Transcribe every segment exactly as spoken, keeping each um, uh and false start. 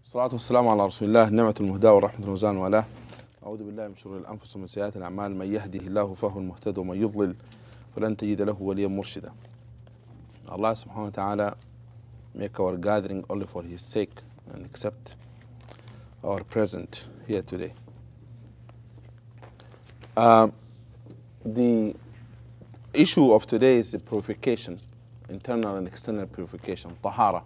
الصلاة والسلام على رسول الله نعمة المهدى والرحمة والمزان والاه. أعوذ بالله من شرور الأنفس ومن سيئات الأعمال. من يهده الله فهو المهتد ومن يضلل فلن تجد له وليا مرشدا. Allah subhanahu wa ta'ala make our gathering only for His sake and accept our present here today. Um, the issue of today is the purification, internal and external purification, tahara.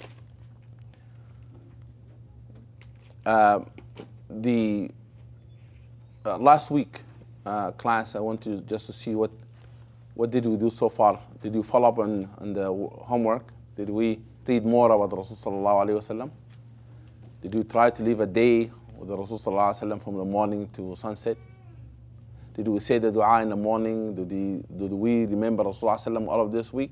Uh, the uh, last week uh, class, I want to just to see what what did we do so far. Did you follow up on, on the homework? Did we read more about the Rasul sallallahu alaihi wasallam? Did we try to live a day with the Rasul sallallahu alaihi wasallam from the morning to sunset? Did we say the dua in the morning? Did we, did we remember Rasul sallallahu alaihi wasallam all of this week?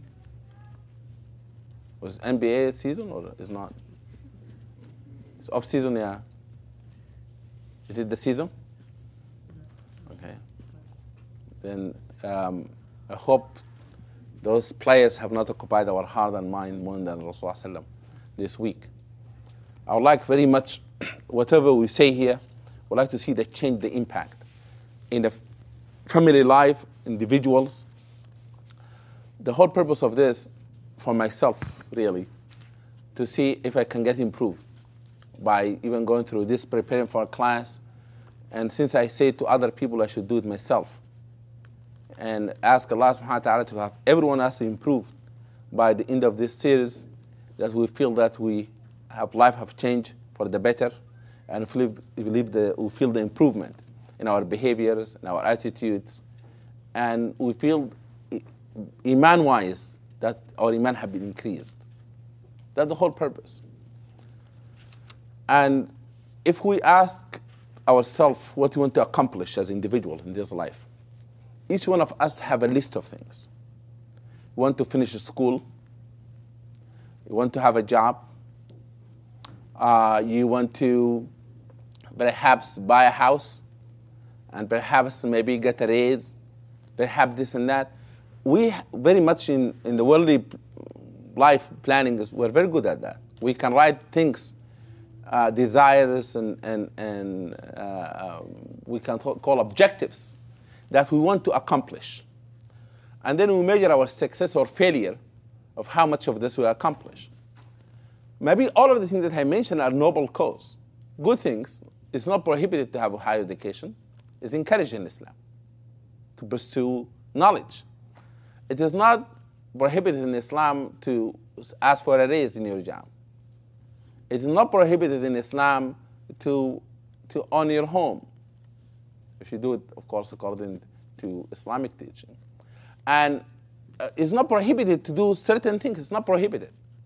Was N B A season or is not? It's off season, yeah. Is it the season? Okay. Then um, I hope those players have not occupied our heart and mind more than Rasulullah sallallahu alaihi wasallam this week. I would like very much, whatever we say here, I would like to see the change, the impact in the family life, individuals. The whole purpose of this, for myself, really, to see if I can get improved by even going through this, preparing for a class. And since I say to other people, I should do it myself. And ask Allah subhanahu wa ta'ala to have everyone else improve by the end of this series, that we feel that we have life have changed for the better, and we feel, we feel, the, we feel the improvement in our behaviors, in our attitudes, and we feel iman-wise that our iman have been increased. That's the whole purpose. And if we ask ourselves what we want to accomplish as individuals in this life, each one of us have a list of things. You want to finish school. You want to have a job. Uh, you want to perhaps buy a house, and perhaps maybe get a raise, perhaps this and that. We very much in, in the worldly life planning, is, we're very good at that. We can write things, uh, desires, and, and, and uh, um, we can call objectives that we want to accomplish. And then we measure our success or failure of how much of this we accomplish. Maybe all of the things that I mentioned are noble cause. Good things. It's not prohibited to have a higher education. It's encouraged in Islam to pursue knowledge. It is not prohibited in Islam to ask for a raise in your job. It is not prohibited in Islam to, to own your home, if you do it, of course, according to Islamic teaching. And uh, it's not prohibited to do certain things. It's not prohibited.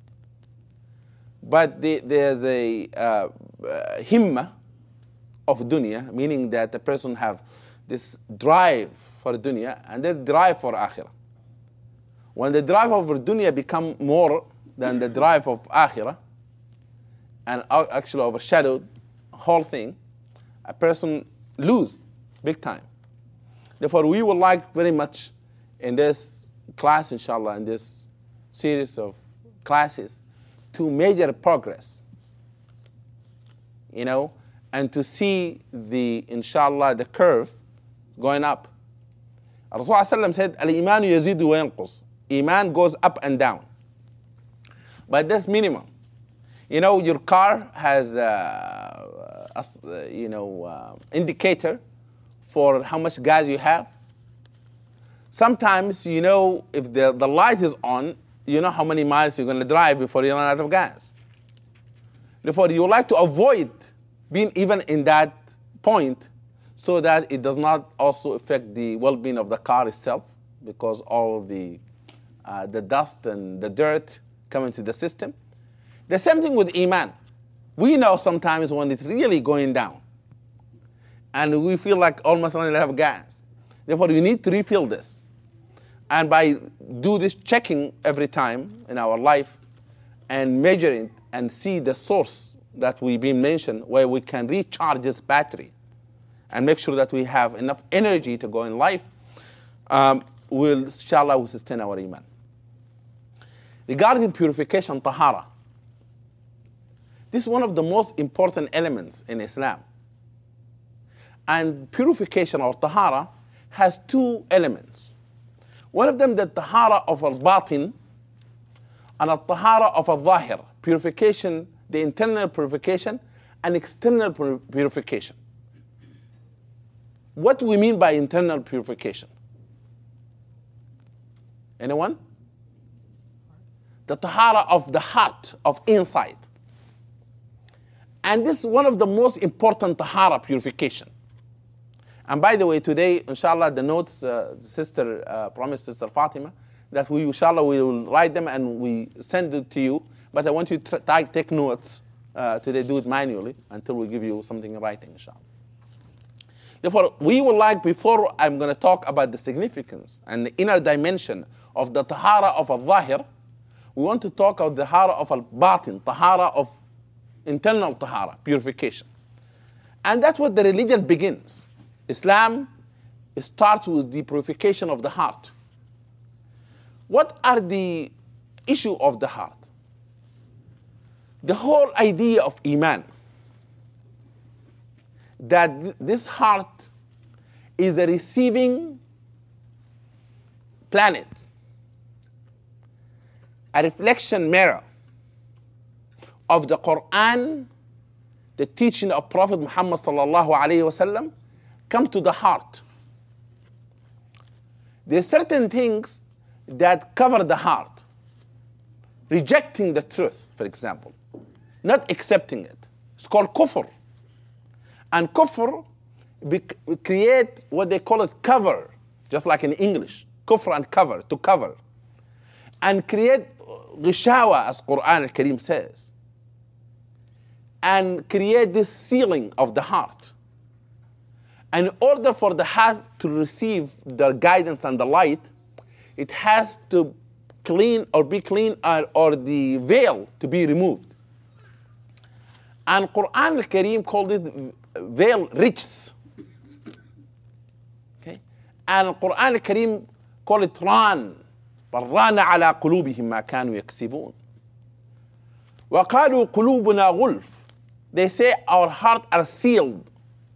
But the, there's a uh, uh, himma of dunya, meaning that the person have this drive for dunya and this drive for akhirah. When the drive of dunya become more than the drive of akhirah and actually overshadowed the whole thing, a person lose big time. Therefore, we would like very much in this class, inshallah, in this series of classes, to measure progress, you know, and to see the, inshallah, the curve going up. Rasulullah said, Al-imanu yazidu wa yanqus. Iman goes up and down. But that's minimum. You know, your car has a, a you know, uh, indicator for how much gas you have. Sometimes, you know, if the, the light is on, you know how many miles you're going to drive before you run out of gas. Therefore, you would like to avoid being even in that point so that it does not also affect the well-being of the car itself, because all the, uh, the dust and the dirt come into the system. The same thing with Iman. We know sometimes when it's really going down, and we feel like almost only have gas. Therefore, we need to refill this. And by do this checking every time in our life and measuring and see the source that we've been mentioned, where we can recharge this battery and make sure that we have enough energy to go in life, um, will, inshallah, will sustain our Iman. Regarding purification, tahara, This is one of the most important elements in Islam. And purification or tahara has two elements. One of them, the tahara of al-batin, and a tahara of al-zahir, purification, the internal purification and external pur- purification. What do we mean by internal purification? Anyone? The tahara of the heart, of inside. And this is one of the most important tahara purification. And by the way, today, inshallah, the notes, uh, sister uh, promised Sister Fatima, that we, inshallah, we will write them and we send it to you. But I want you to t- take notes uh, today, do it manually until we give you something in writing, inshallah. Therefore, we would like, before I'm going to talk about the significance and the inner dimension of the tahara of al-zahir, we want to talk about the tahara of al-batin, tahara of internal tahara, purification. And that's what the religion begins. Islam starts with the purification of the heart. What are the issue of the heart? The whole idea of Iman, that th- this heart is a receiving planet, a reflection mirror of the Quran, the teaching of Prophet Muhammad sallallahu alaihi wasallam, come to the heart. There are certain things that cover the heart. Rejecting the truth, for example, not accepting it. It's called kufr. And kufr be- create what they call it cover, just like in English, kufr and cover, to cover. And create ghishawa, as Quran al-Karim says. And create this sealing of the heart. And in order for the heart to receive the guidance and the light, it has to clean or be clean, or, or the veil to be removed. And Quran al-Karim called it veil rijs. Okay? And Quran al-Karim called it ran. بَرَّانَ عَلَىٰ قُلُوبِهِمْ مَا كَانُوا يَكْسِبُونَ وَقَالُوا قُلُوبُنَا غُلْفٌ. They say our hearts are sealed.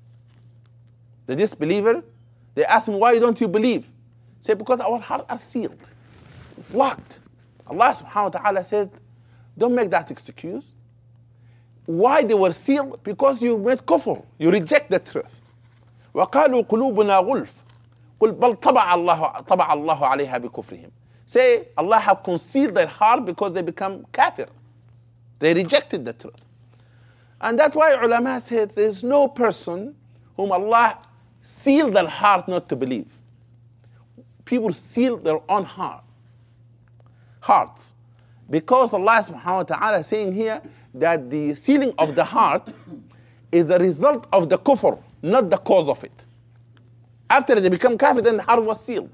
The disbeliever, they ask him, why don't you believe? Say, because our hearts are sealed, locked. Allah subhanahu wa ta'ala said, don't make that excuse. Why they were sealed? Because you made kufr, you reject the truth. وَقَالُوا قُلُوبُنَا غُلْفٌ قُلْ بَلْ طَبَعَ اللَّهُ طَبَعَ اللَّهُ عَلَيْهَا بِكُفْرِهِمْ. Say, Allah have concealed their heart because they become kafir. They rejected the truth. And that's why ulama said there's no person whom Allah sealed their heart not to believe. People seal their own heart, hearts. Because Allah subhanahu wa ta'ala is saying here that the sealing of the heart is a result of the kufr, not the cause of it. After they become kafir, then the heart was sealed.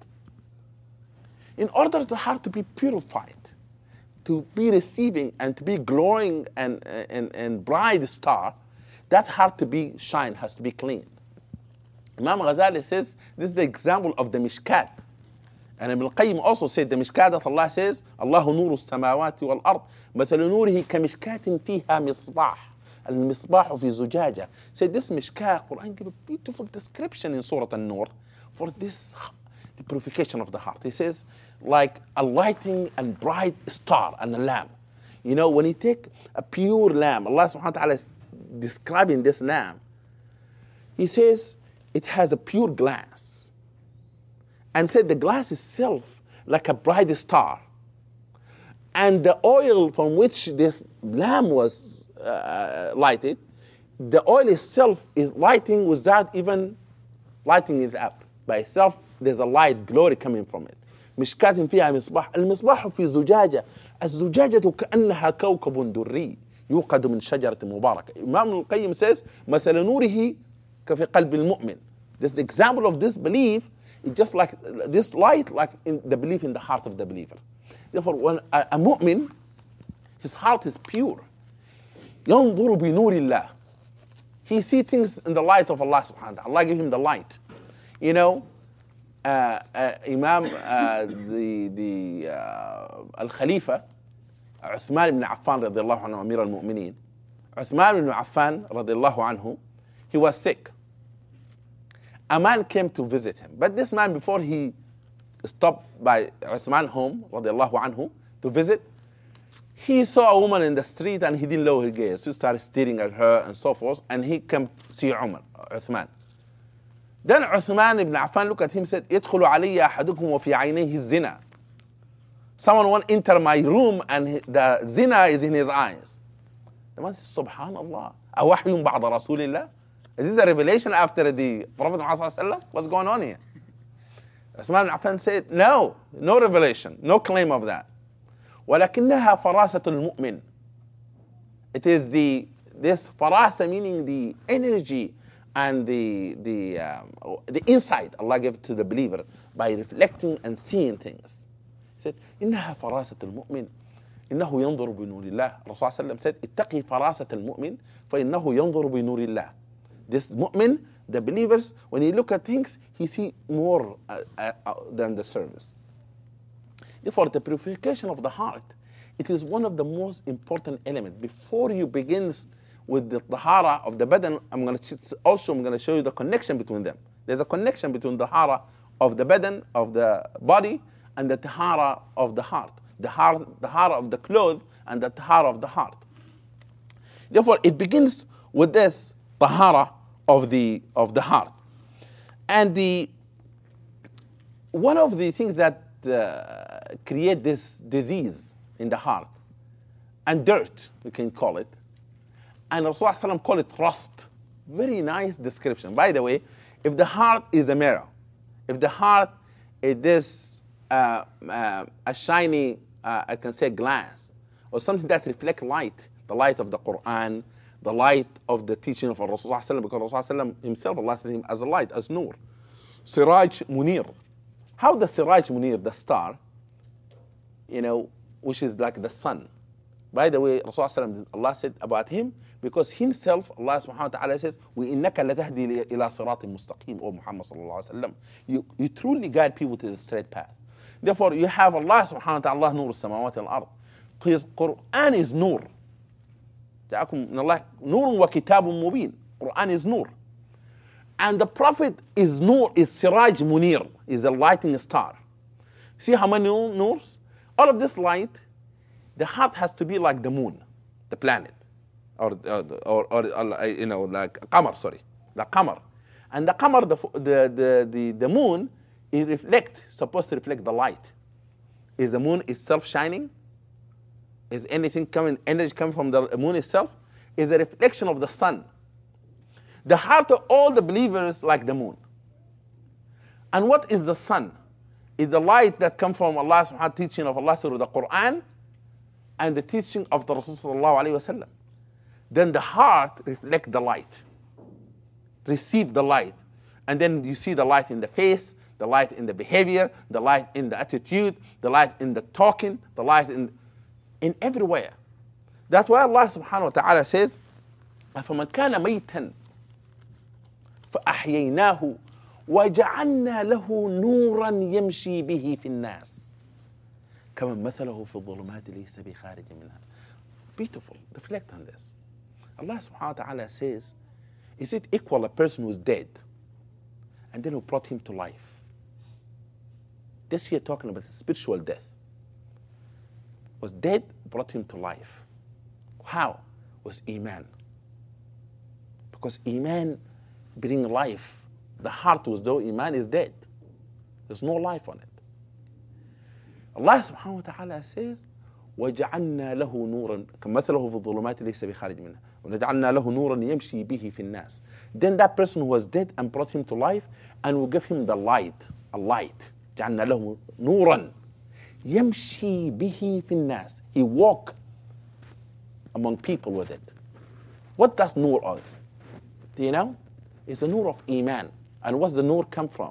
In order for the heart to be purified, to be receiving and to be glowing and, and, and bright star, that heart to be shine, has to be clean. Imam Ghazali says, this is the example of the mishkat. And Ibn al-Qayyim also said, the mishkat that Allah says, Allahu nuru as-samawati wal-ard, مثل نوره كمشكاة فيها مصباح. المصباح في زجاجة. Said this mishkat, Quran gives a beautiful description in Surah An-Nur for this, the purification of the heart. He says, like a lighting and bright star and a lamp. You know, when you take a pure lamp, Allah subhanahu wa ta'ala is describing this lamp. He says, it has a pure glass. And said the glass itself like a bright star. And the oil from which this lamp was uh, lighted, the oil itself is lighting without even lighting it up. By itself, there's a light, glory coming from it. مشكاة فيها مصباح. المصباح في زجاجة. الزجاجة كأنها كوكب دري يوقد من شجرة مباركة. Imam al-Qayyim says, مثل نوره كفي قلب المؤمن. This example of this belief is just like this light, like in the belief in the heart of the believer. Therefore, when a, a mu'min, his heart is pure. ينظر بنور الله. He sees things in the light of Allah subhanahu wa ta'ala. Allah give him the light. You know, uh, uh, Imam, uh, the, the uh, Al-Khalifa, Uthman ibn Affan radiallahu anhu, Amir al-Mu'mineen. Uthman ibn Affan, radiallahu anhu, he was sick. A man came to visit him. But this man, before he stopped by Uthman's home, radiallahu anhu, to visit, he saw a woman in the street and he didn't lower his gaze. He started staring at her and so forth, and he came to see Umar, Uthman. Then Uthman ibn Affan looked at him and said, "Idkhulu alayya ahadukum wa fi aynayhi zina." Someone want to enter my room and the zina is in his eyes. The man said, "Subhanallah, awahyun ba'da Rasulillah?" Is this a revelation after the Prophet Muhammad? What's going on here? Uthman ibn Affan said, "No, no revelation, no claim of that. ولكنها فراسة المؤمن." It is the this farasa, meaning the energy and the the um, the insight Allah gave to the believer by reflecting and seeing things. He said, إنها فراسة المؤمن إنه ينظر بنور الله. Rasul sallam said, اتقي فراسة المؤمن فإنه ينظر بنور الله. This mu'min, the believers, when he look at things, he see more uh, uh, uh, than the surface. Therefore, the purification of the heart, it is one of the most important elements. Before you begins with the tahara of the badan, I'm going to also I'm going to show you the connection between them. There's a connection between the tahara of the badan, of the body, and the tahara of the heart. The heart, the tahara of the clothes, and the tahara of the heart. Therefore, it begins with this tahara of the of the heart. And the one of the things that uh, create this disease in the heart, and dirt, we can call it, and Rasulullah called it rust. Very nice description. By the way, if the heart is a mirror, if the heart is this uh, uh, a shiny, uh, I can say glass, or something that reflects light, the light of the Quran, the light of the teaching of Rasulullah, because Rasulullah himself, Allah said him as a light, as nur. Siraj Munir. How the Siraj Munir, the star, you know, which is like the sun. By the way, Rasulullah, Allah said about him, because himself, Allah subhanahu wa ta'ala says, وَإِنَّكَ لَتَهْدِي إِلَىٰ صِرَاطٍ مُسْتَقِيمٍ, O Muhammad sallallahu alayhi wa sallam. You, you truly guide people to the straight path. Therefore, you have Allah subhanahu wa ta'ala, nur as-samawati al-ard. His Quran is nur. جاءكم من الله نور وكتاب مبين. Quran is nur. And the Prophet is nur, is Siraj Munir, is a lighting star. See how many nurs? All of this light, the heart has to be like the moon, the planet, or or, or, or you know, like Qamar, sorry, the Qamar. And the Qamar, the the the the, the moon, is reflect, supposed to reflect the light. Is the moon itself shining? Is anything coming, energy coming from the moon itself? Is a reflection of the sun. The heart of all the believers like the moon. And what is the sun? Is the light that comes from Allah subhanahu wa ta'ala, teaching of Allah through the Quran and the teaching of the Rasul sallallahu alayhi wa sallam. Then the heart reflects the light, receive the light. And then you see the light in the face, the light in the behavior, the light in the attitude, the light in the talking, the light in, in everywhere. That's why Allah subhanahu wa ta'ala says, أَفَمَنْ كَانَ مَيْتًا فَأَحْيَيْنَاهُ وَجَعَلْنَا لَهُ نُورًا يَمْشِي بِهِ فِي النَّاسِ كَمَنْ مَثَلَهُ فِي الظُّلُمَاتِ لَيْسَ بِخَارِجٍ مِنْهَا. Beautiful. Reflect on this. Allah subhanahu wa ta'ala says, is it equal a person who is dead and then who brought him to life? This here talking about spiritual death. Was dead, brought him to life. How? Was Iman. Because Iman bring life. The heart was though Iman is dead. There's no life on it. Allah subhanahu wa ta'ala says, وَجَعَلْنَا لَهُ نُورًا كَمَثَلَهُ فِي الظُّلُمَاتِ لَيْسَ بِخَارِجٍ مِنْهَا وَجَعَلْنَا لَهُ نُورًا يَمْشِي بِهِ فِي النَّاسِ. Then that person who was dead and brought him to life, and will give him the light, a light. جَعَلْنَا لَهُ نُورًا يَمْشِي بِهِ فِي النَّاسِ. He walk among people with it. What that nur is? Do you know? It's the nur of Iman. And what's the nur come from?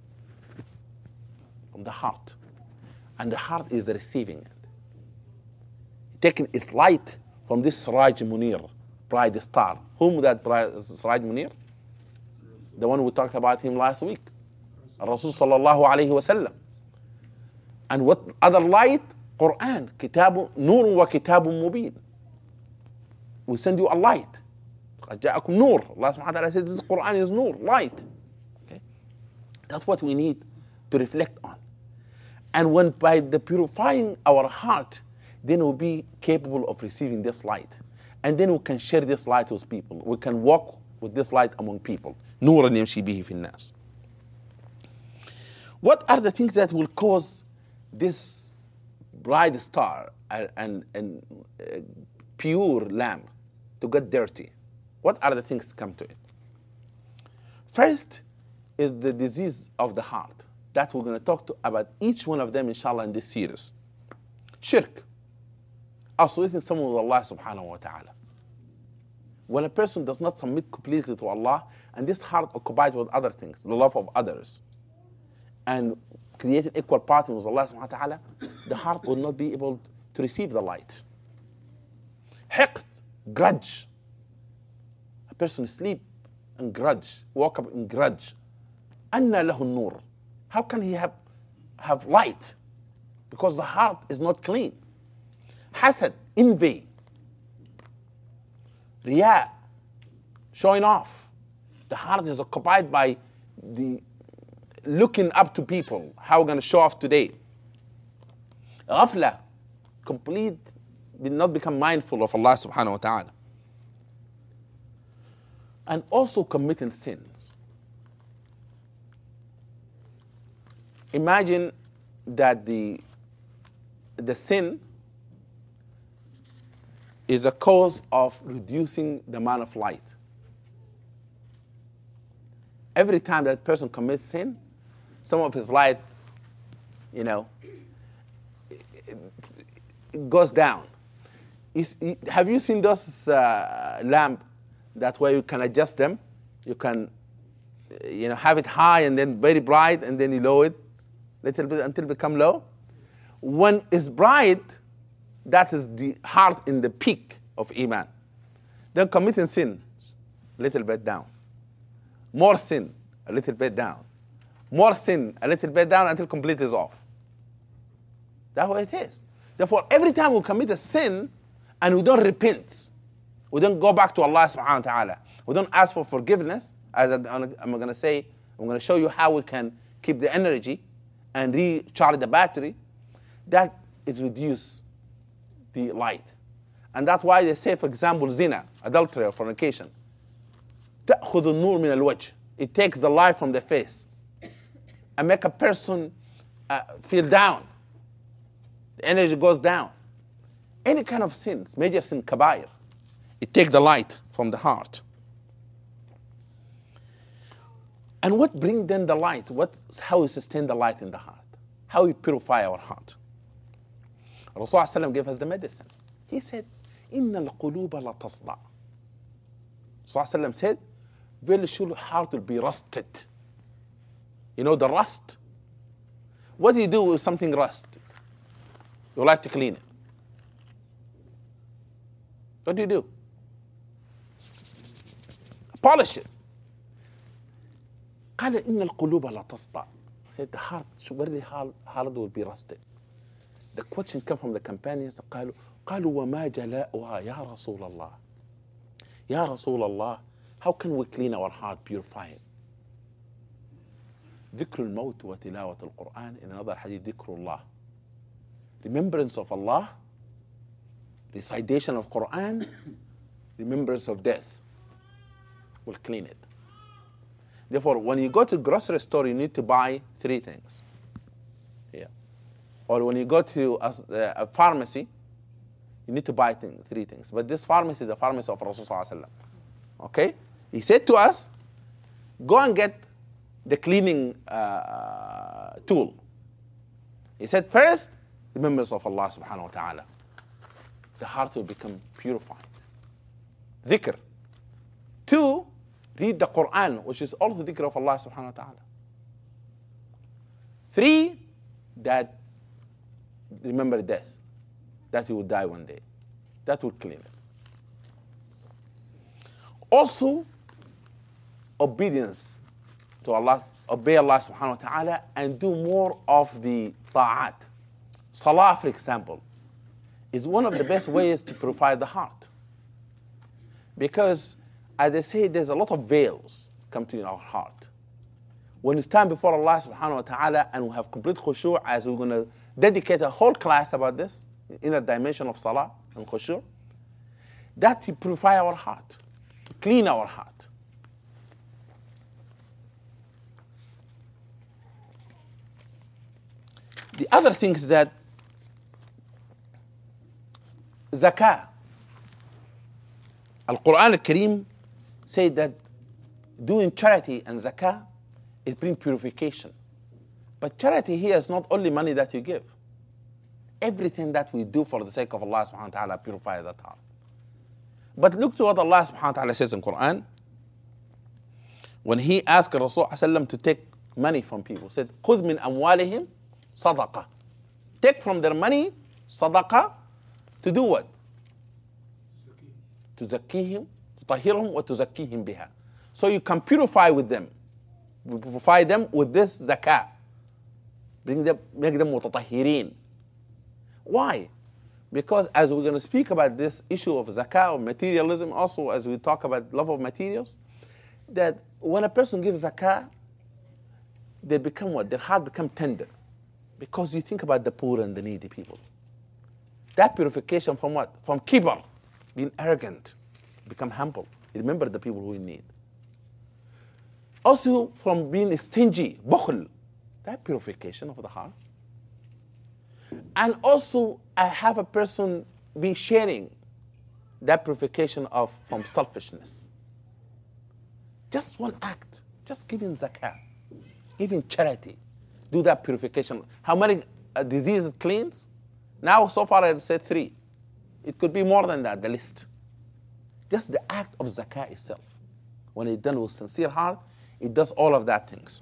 From the heart. And the heart is receiving it. Taking its light from this Siraj Munir, bright star. Whom that bright Siraj Munir? The one we talked about him last week. Rasul sallallahu alayhi wa sallam. And what other light? Quran. Kitabun, Nur wa Kitabun Mubin. we send you a light. قَدْ جَاءَكُمْ نُور. Allah subhanahu wa ta'ala says this Quran is nur, light. Okay? That's what we need to reflect on. And when by the purifying our heart, then we'll be capable of receiving this light. And then we can share this light with people. We can walk with this light among people. نورا يمشي به في الناس. What are the things that will cause this bright star and, and, and uh, pure lamp to get dirty? What are the things that come to it? First is the disease of the heart. That we're going to talk to about each one of them, inshallah, in this series. Shirk. Associating someone with Allah subhanahu wa ta'ala. When a person does not submit completely to Allah, and this heart occupied with other things, the love of others, and creating equal partner with Allah subhanahu wa ta'ala, the heart will not be able to receive the light. Hiqd, grudge. A person sleep and grudge, woke up in grudge. Anna lahu nur. How can he have, have light? Because the heart is not clean. Hasad, envy. Riya, showing off. The heart is occupied by the looking up to people. How are we going to show off today? Ghafla, complete, will not become mindful of Allah subhanahu wa ta'ala. And also committing sins. Imagine that the, the sin is a cause of reducing the amount of light. Every time that person commits sin, some of his light, you know, it goes down. If, have you seen those uh, lamp that way you can adjust them? You can, you know, have it high and then very bright and then you lower it little bit until it become low. When it's bright, that is the heart in the peak of Iman. Then committing sin, a little bit down. More sin, a little bit down. More sin, a little bit down until complete is off. That's what it is. Therefore, every time we commit a sin and we don't repent, we don't go back to Allah subhanahu wa ta'ala, we don't ask for forgiveness, as I'm going to say, I'm going to show you how we can keep the energy and recharge the battery, that it reduces the light. And that's why they say, for example, zina, adultery or fornication. تأخذ النور من الوجه. It takes the light from the face and make a person uh, feel down. The energy goes down. Any kind of sins, major sin, kabair, it takes the light from the heart. And what brings then the light? What, how we sustain the light in the heart? How we purify our heart? Rasulullah gave us the medicine. He said, إِنَّ الْقُلُوبَ لَتَصْدَعُ. Rasulullah said, very sure heart will be rusted. You know the rust? What do you do with something rust? You like to clean it. What do you do? Polish it. قال إن القلوب لا تصدع. Said the heart, very hard, hard will be rusted. The question came from the companions. قالوا قالوا وما جلاؤها يا رسول الله. يا رسول الله, how can we clean our heart, purify it? ذكر الموت وتلاوة القرآن. In another hadith, ذكر الله. Remembrance of Allah, recitation of Quran, remembrance of death will clean it. Therefore, when you go to grocery store, you need to buy three things. Yeah. Or when you go to a, a pharmacy, you need to buy thing, three things. But this pharmacy is the pharmacy of Rasulullah. Okay? He said to us, go and get the cleaning uh, tool. He said, first, remembrance of Allah subhanahu wa ta'ala. The heart will become purified. Dhikr. Two, read the Quran, which is also the dhikr of Allah subhanahu wa ta'ala. Three, that remember death, that you will die one day. That will clean it. Also, obedience to Allah, obey Allah subhanahu wa ta'ala and do more of the ta'at. Salah, for example, is one of the best ways to purify the heart. Because, as they say, there's a lot of veils come to in our heart. When we stand before Allah subhanahu wa ta'ala and we have complete khushu', as we're going to dedicate a whole class about this, inner dimension of salah and khushu', that will purify our heart, clean our heart. The other thing is that zakah. Al-Quran al-Kareem said that doing charity and zakah is bring purification. But charity here is not only money that you give. Everything that we do for the sake of Allah subhanahu wa ta'ala purifies that heart. But look to what Allah subhanahu wa ta'ala says in Quran. When he asked Rasulullah to take money from people, he said, خُذْ مِنْ أَمْوَالِهِمْ صَدَقَةً. Take from their money sadaqah to do what? To zakihim, to tahirhum, wa to zakihim biha. So you can purify with them. We purify them with this zakah. Bring them, make them mutatahhirin. Why? Because as we're going to speak about this issue of zakah, of materialism, also as we talk about love of materials, that when a person gives zakah, they become what? Their heart become tender. Because you think about the poor and the needy people. That purification from what? From kibr, being arrogant, become humble. Remember the people who in need. Also from being stingy, bukhl, that purification of the heart. And also I have a person be sharing, that purification of from selfishness. Just one act, just giving zakah, giving charity, do that purification. How many uh, diseases it cleans? Now, so far, I said three. It could be more than that, the list. Just the act of zakah itself. When it's done with sincere heart, it does all of that things.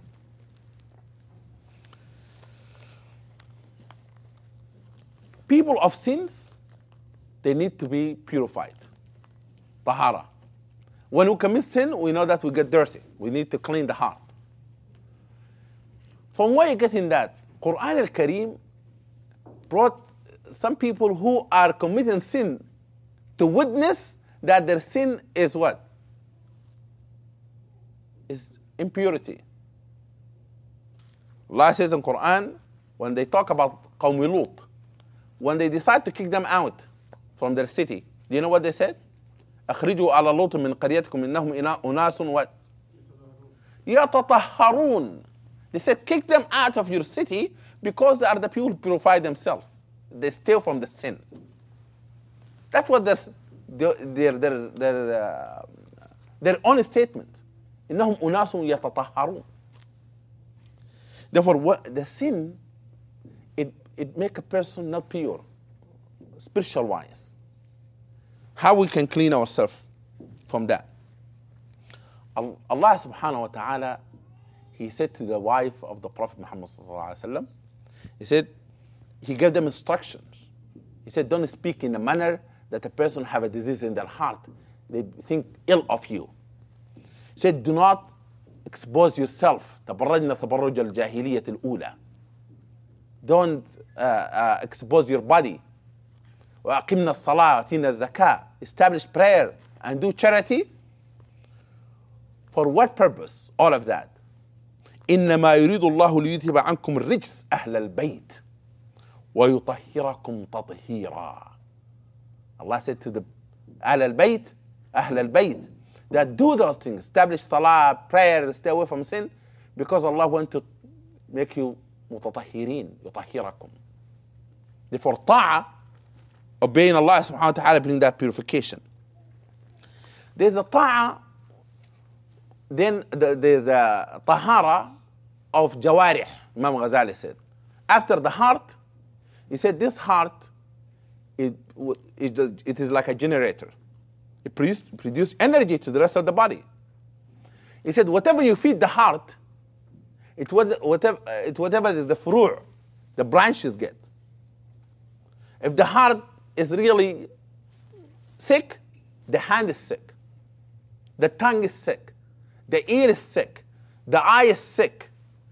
People of sins, they need to be purified. Tahara. When we commit sin, we know that we get dirty. We need to clean the heart. From where you getting that? Quran al-Kareem brought some people who are committing sin to witness that their sin is what? Is impurity. Allah says in Quran, when they talk about Qawm Lut, when they decide to kick them out from their city, do you know what they said? أخرجوا على لوط من قريتكم إنهم أناس what? يتطهرون. They said, kick them out of your city because they are the people who purify themselves. They steal from the sin. That's what their, their, their, their, uh, their own statement. إنهم أناس يتطهرون. Therefore, what, the sin, it, it makes a person not pure, spiritual-wise. How we can clean ourselves from that? Allah subhanahu wa ta'ala, He said to the wife of the Prophet Muhammad sallallahu alaihi wasallam, He said, He gave them instructions. He said, don't speak in a manner that a person have a disease in their heart. They think ill of you. He said, do not expose yourself. تبرجنا تبرج الجاهلية الأولى. Don't uh, uh, expose your body. وأقمنا الصلاة وأتينا الزكاة. Establish prayer and do charity. For what purpose? All of that. إنما يريد الله ليذهب عنكم الرجس أهل البيت ويطهركم تطهيرا. Allah said to the أهل البيت, أهل البيت, that do those things, establish salah, prayer, stay away from sin, because Allah wants to make you متطهرين, يطهركم. Therefore, ta'a, obeying Allah subhanahu wa ta'ala, bring that purification. There's a ta'a, then there's a tahara of jawarih, Imam Ghazali said. After the heart, he said this heart, it, it, it is like a generator. It produces produce energy to the rest of the body. He said whatever you feed the heart, it whatever, it whatever the furu', the branches get. If the heart is really sick, the hand is sick. The tongue is sick. The ear is sick. The eye is sick.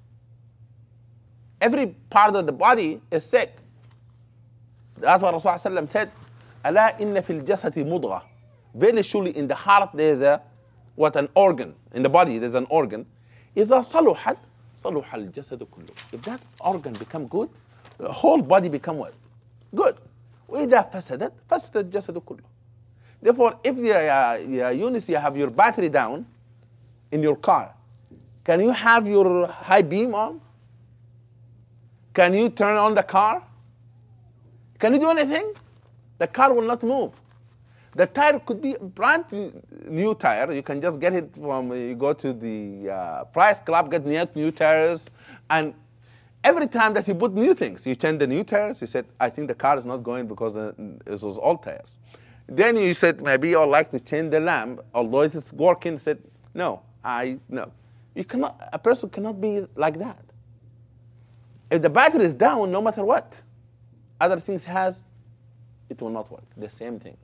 Every part of the body is sick. That's what Rasulullah said, ألا إن في الجسد مضغة very surely in the heart there's a, what, an organ. In the body there's an organ. إذا صلحت صلح الجسد كله. If that organ become good, the whole body become what? Good. وإذا فسدت فسد الجسد كله. Therefore, if you, uh, uh, Eunice, you have your battery down in your car, can you have your high beam on? Can you turn on the car? Can you do anything? The car will not move. The tire could be a brand new tire. You can just get it from, you go to the uh, Price Club, get new, new tires. And every time that you put new things, you change the new tires, you said, I think the car is not going because it was old tires. Then you said, maybe I'd like to change the lamp, although it is working. Said, no, I, no. You cannot, a person cannot be like that. If the battery is down, no matter what other things has, it will not work. The same thing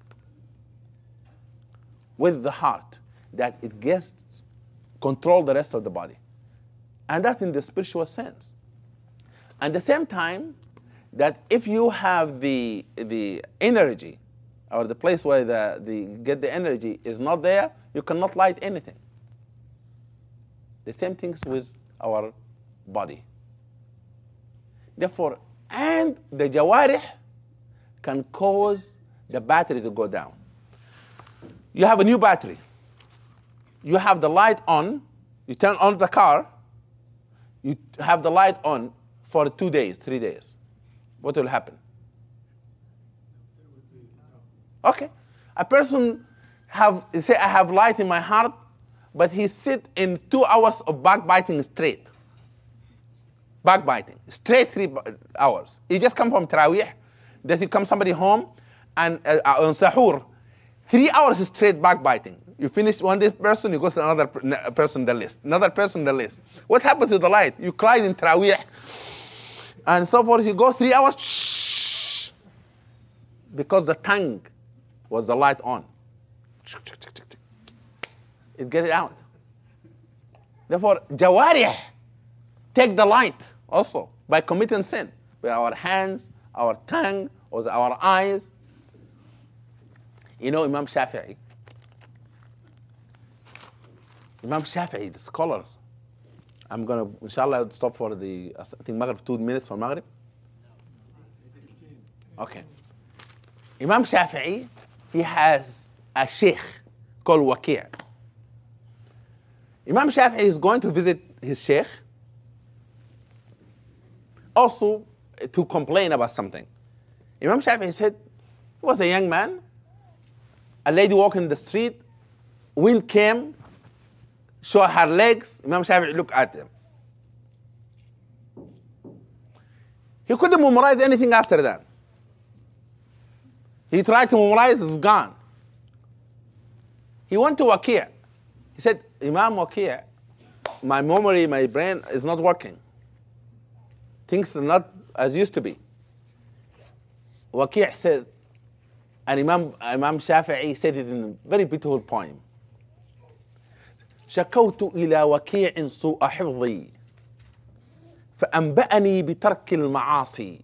with the heart, that it gets control the rest of the body. And that in the spiritual sense. At the same time, that if you have the, the energy, or the place where the, the get the energy is not there, you cannot light anything. The same things with our body. Therefore, and the jawarih can cause the battery to go down. You have a new battery. You have the light on. You turn on the car. You have the light on for two days, three days. What will happen? Okay. A person have, say, I have light in my heart, but he sit in two hours of backbiting straight. Backbiting, straight three hours. You just come from Taraweeh, that you come somebody home, and uh, on Sahur, three hours straight backbiting. You finish one day person, you go to another person the list, another person the list. What happened to the light? You cried in Taraweeh, and so forth. You go three hours, shh, because the tongue was the light on. It get it out. Therefore, jawarih take the light also by committing sin with our hands, our tongue, or our eyes. You know Imam Shafi'i. Imam Shafi'i, the scholar. I'm gonna, inshallah, stop for the, I think Maghrib, two minutes for Maghrib. Okay. Imam Shafi'i, he has a sheikh called Waqi'. Imam Shafi'i is going to visit his sheikh also to complain about something. Imam Shafi'i said, he was a young man, a lady walking the street, wind came, saw her legs, Imam Shafi'i looked at them. He couldn't memorize anything after that. He tried to memorize, it's gone. He went to Waqi'. He said, Imam Waqi', my memory, my brain is not working. Things are not as used to be. Waqi' said, and Imam, Imam Shafi'i said it in a very beautiful poem. شكوت إلى وكيع سوء حفظي فأنبأني بترك المعاصي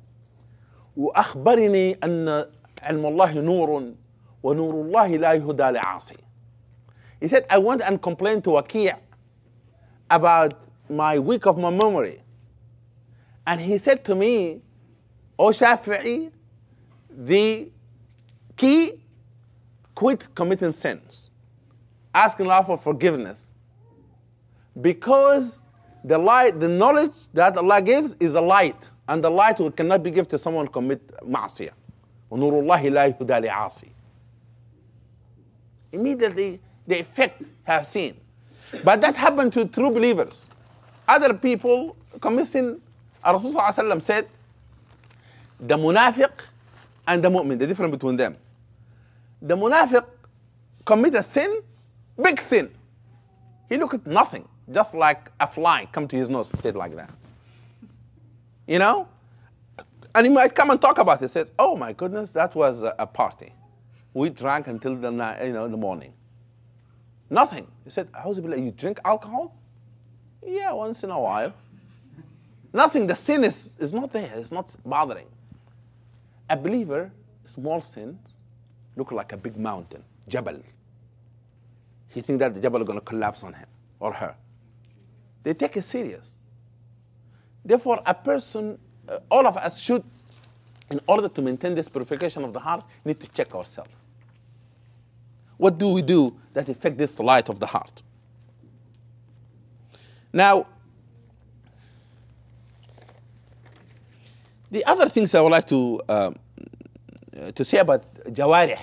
وأخبرني أن علم الله نور ونور الله لا يهدى لعاصي. He said, I went and complained to Waqi' about my weak of my memory. And he said to me, O Shafi'i, the key, quit committing sins. Asking Allah for forgiveness. Because the light, the knowledge that Allah gives is a light. And the light cannot be given to someone who commit ma'asiyah. وَنُورُ اللَّهِ لَا يُهْدَى لِعَاصِي. Immediately, the effect have seen. But that happened to true believers. Other people commit sin. Rasulullah said, the munafiq and the mu'min, the difference between them. The munafiq commit a sin, big sin. He look at nothing, just like a fly come to his nose, stayed like that. You know? And he might come and talk about it. He says, oh my goodness, that was a, a party. We drank until the night, you know, in the morning. Nothing. He said, you drink alcohol? Yeah, once in a while. Nothing. The sin is, is not there. It's not bothering. A believer, small sins look like a big mountain. Jabal. He thinks that the Jabal is going to collapse on him or her. They take it serious. Therefore, a person, uh, all of us should, in order to maintain this purification of the heart, need to check ourselves. What do we do that affect this light of the heart? Now, the other things I would like to um, to say about jawarih,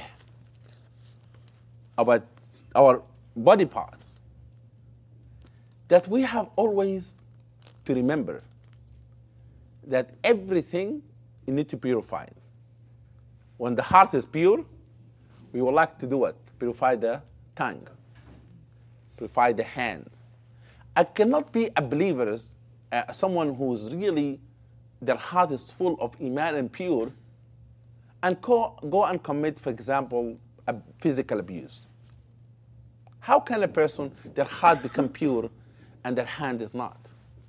about our body parts, that we have always to remember that everything you need to purify. When the heart is pure, we would like to do what? Purify the tongue, purify the hand. I cannot be a believer, uh, someone who is really, their heart is full of iman and pure, and go, go and commit, for example, a physical abuse. How can a person, their heart become pure and their hand is not?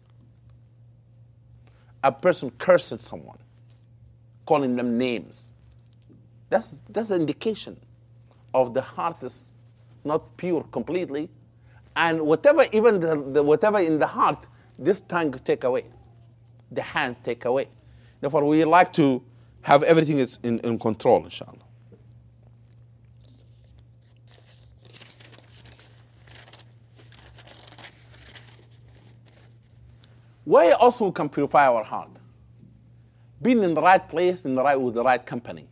A person cursing someone, calling them names. That's, that's an indication of the heart is not pure completely. And whatever, even the, the, whatever in the heart, this tongue take away. The hands take away. Therefore, we like to have everything is in, in control, inshallah. Why also we can purify our heart? Being in the right place, in the right with the right company.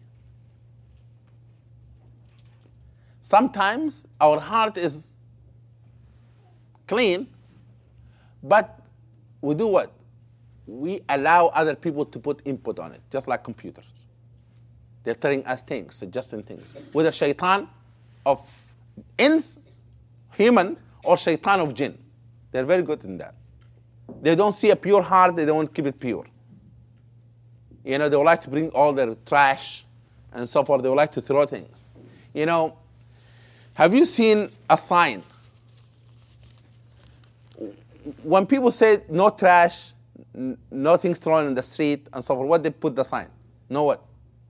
Sometimes our heart is clean, but we do what? We allow other people to put input on it, just like computers. They're telling us things, suggesting things. Whether shaitan of ins, human, or shaitan of jinn. They're very good in that. They don't see a pure heart, they don't keep it pure. You know, they would like to bring all their trash and so forth. They would like to throw things. You know, have you seen a sign? When people say no trash, n- no things thrown in the street and so forth, what they put the sign? No what?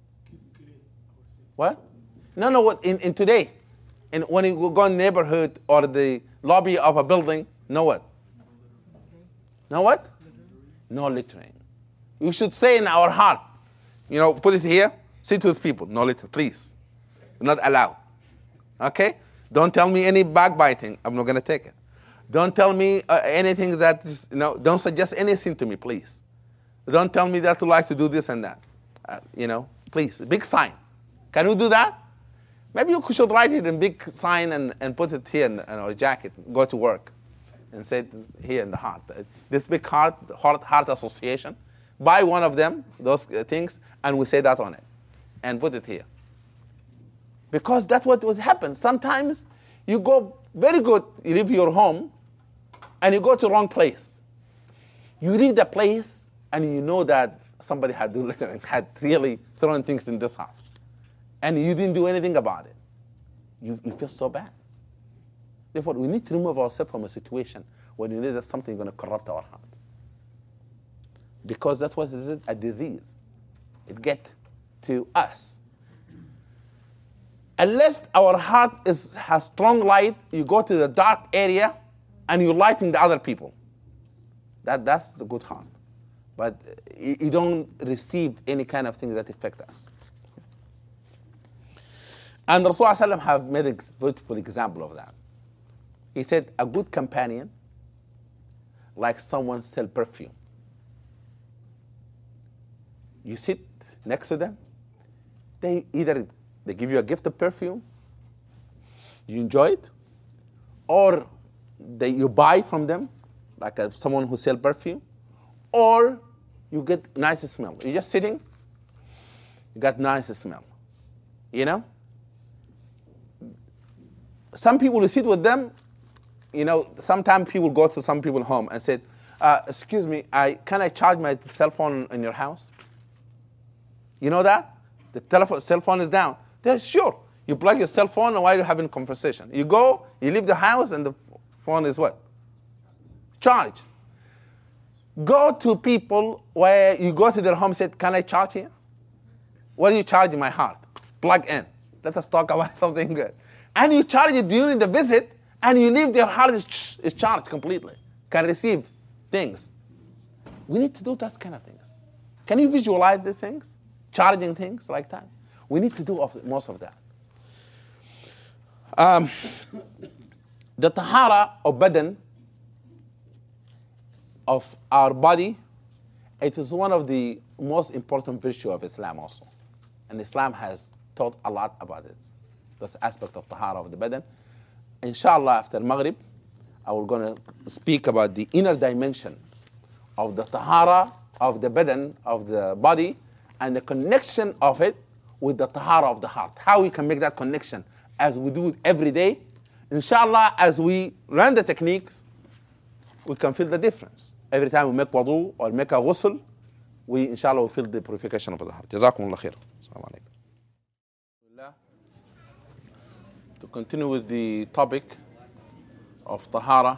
What? No, no, what? In, in today, in, when you go in neighborhood or the lobby of a building, no what? No what? No littering. You should say in our heart, you know, put it here, say to those people, no littering, please. Not allowed. Okay? Don't tell me any backbiting. I'm not going to take it. Don't tell me uh, anything that, is, you know, don't suggest anything to me, please. Don't tell me that you like to do this and that. Uh, you know, please. Big sign. Can we do that? Maybe you should write it in big sign and, and put it here in, in our jacket, go to work. And say here in the heart, this big heart, heart, heart association, buy one of them, those things, and we say that on it, and put it here. Because that's what would happen. Sometimes you go very good, you leave your home, and you go to the wrong place. You leave the place, and you know that somebody had, had really thrown things in this house, and you didn't do anything about it. You, you feel so bad. Therefore, we need to remove ourselves from a situation when we know that something is going to corrupt our heart. Because that's what is it, a disease. It gets to us. Unless our heart is, has strong light, you go to the dark area and you're lighting the other people. That, that's the good heart. But you, you don't receive any kind of thing that affect us. And Rasulullah have made a beautiful example of that. He said, a good companion, like someone sell perfume. You sit next to them, they either they give you a gift of perfume, you enjoy it, or they, you buy from them, like a, someone who sell perfume, or you get nice smell. You're just sitting, you got nice smell. You know? Some people, you sit with them, you know, sometimes people go to some people's home and say, uh, excuse me, I, can I charge my cell phone in your house? You know that? The telephone, cell phone is down. They're sure. You plug your cell phone while you're having a conversation. You go, you leave the house, and the phone is what? Charged. Go to people where you go to their home and say, can I charge here? What do you charge in my heart? Plug in. Let us talk about something good. and you charge it during the visit, and you leave, their heart is, is charged completely, can receive things. We need to do that kind of things. Can you visualize the things? Charging things like that? We need to do of, most of that. Um, the tahara of badan, of our body, it is one of the most important virtues of Islam also. And Islam has taught a lot about it. This aspect of tahara of the badan. Inshallah, after Maghrib, I will going to speak about the inner dimension of the tahara of the badan, of the body, and the connection of it with the tahara of the heart. How we can make that connection as we do it every day. Inshallah, as we learn the techniques, we can feel the difference. Every time we make wudu or make a ghusl, we inshallah will feel the purification of the heart. Jazakumullah khair. Assalamu alaikum. To continue with the topic of tahara.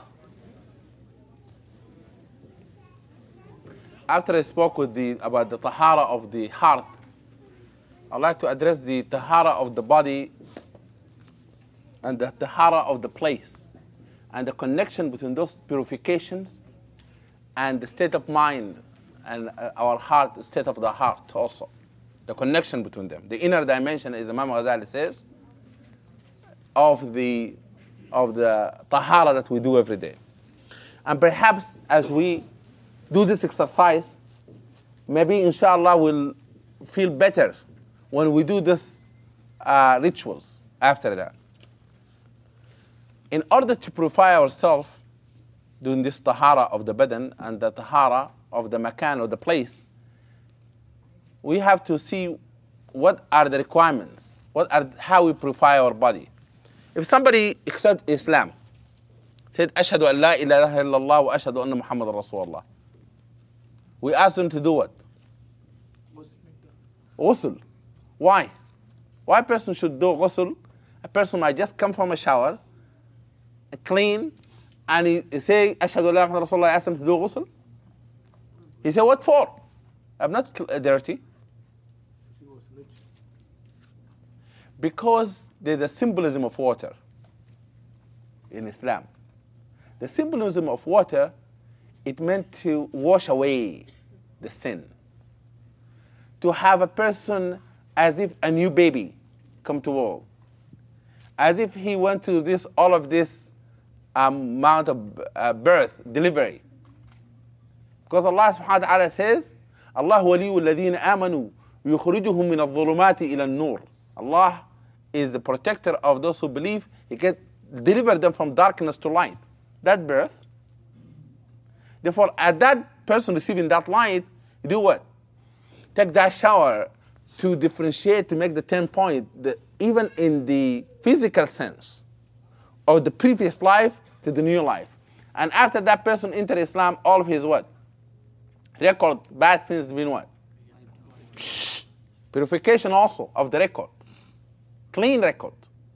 After I spoke with the, about the tahara of the heart, I'd like to address the tahara of the body and the tahara of the place, and the connection between those purifications and the state of mind and our heart, the state of the heart also. The connection between them. The inner dimension, as Imam Ghazali says, of the, of the tahara that we do every day. And perhaps as we do this exercise, maybe inshallah we'll feel better when we do this uh, rituals after that. In order to purify ourselves doing this tahara of the badan and the tahara of the makan or the place, we have to see what are the requirements, what are how we purify our body. If somebody accepts Islam, said Ashhadu an la ilaha illallah wa ashhadu anna Muhammad Rasulullah, we ask them to do what? Ghusl. Why? Why a person should do ghusl? A person might just come from a shower, clean, and he, he say, Ashhadu an la ilaha illallah, Rasulullah, ask him to do ghusl? He said, what for? I'm not dirty. Because there's a symbolism of water in Islam. The symbolism of water, it meant to wash away the sin. To have a person as if a new baby come to world. As if he went through this, all of this um, amount of uh, birth, delivery. Because Allah subhanahu wa ta'ala says, Allah waliyu alladhina amanu yukhrijuhum min al-dhulumati ila an-nur. Allah is the protector of those who believe. He can deliver them from darkness to light. That birth. Therefore, at that person receiving that light, you do what? Take that shower to differentiate, to make the ten point, the, even in the physical sense, of the previous life to the new life. And after that person entered Islam, all of his what? Record, bad sins been what? Psh, purification also of the record. Clean record.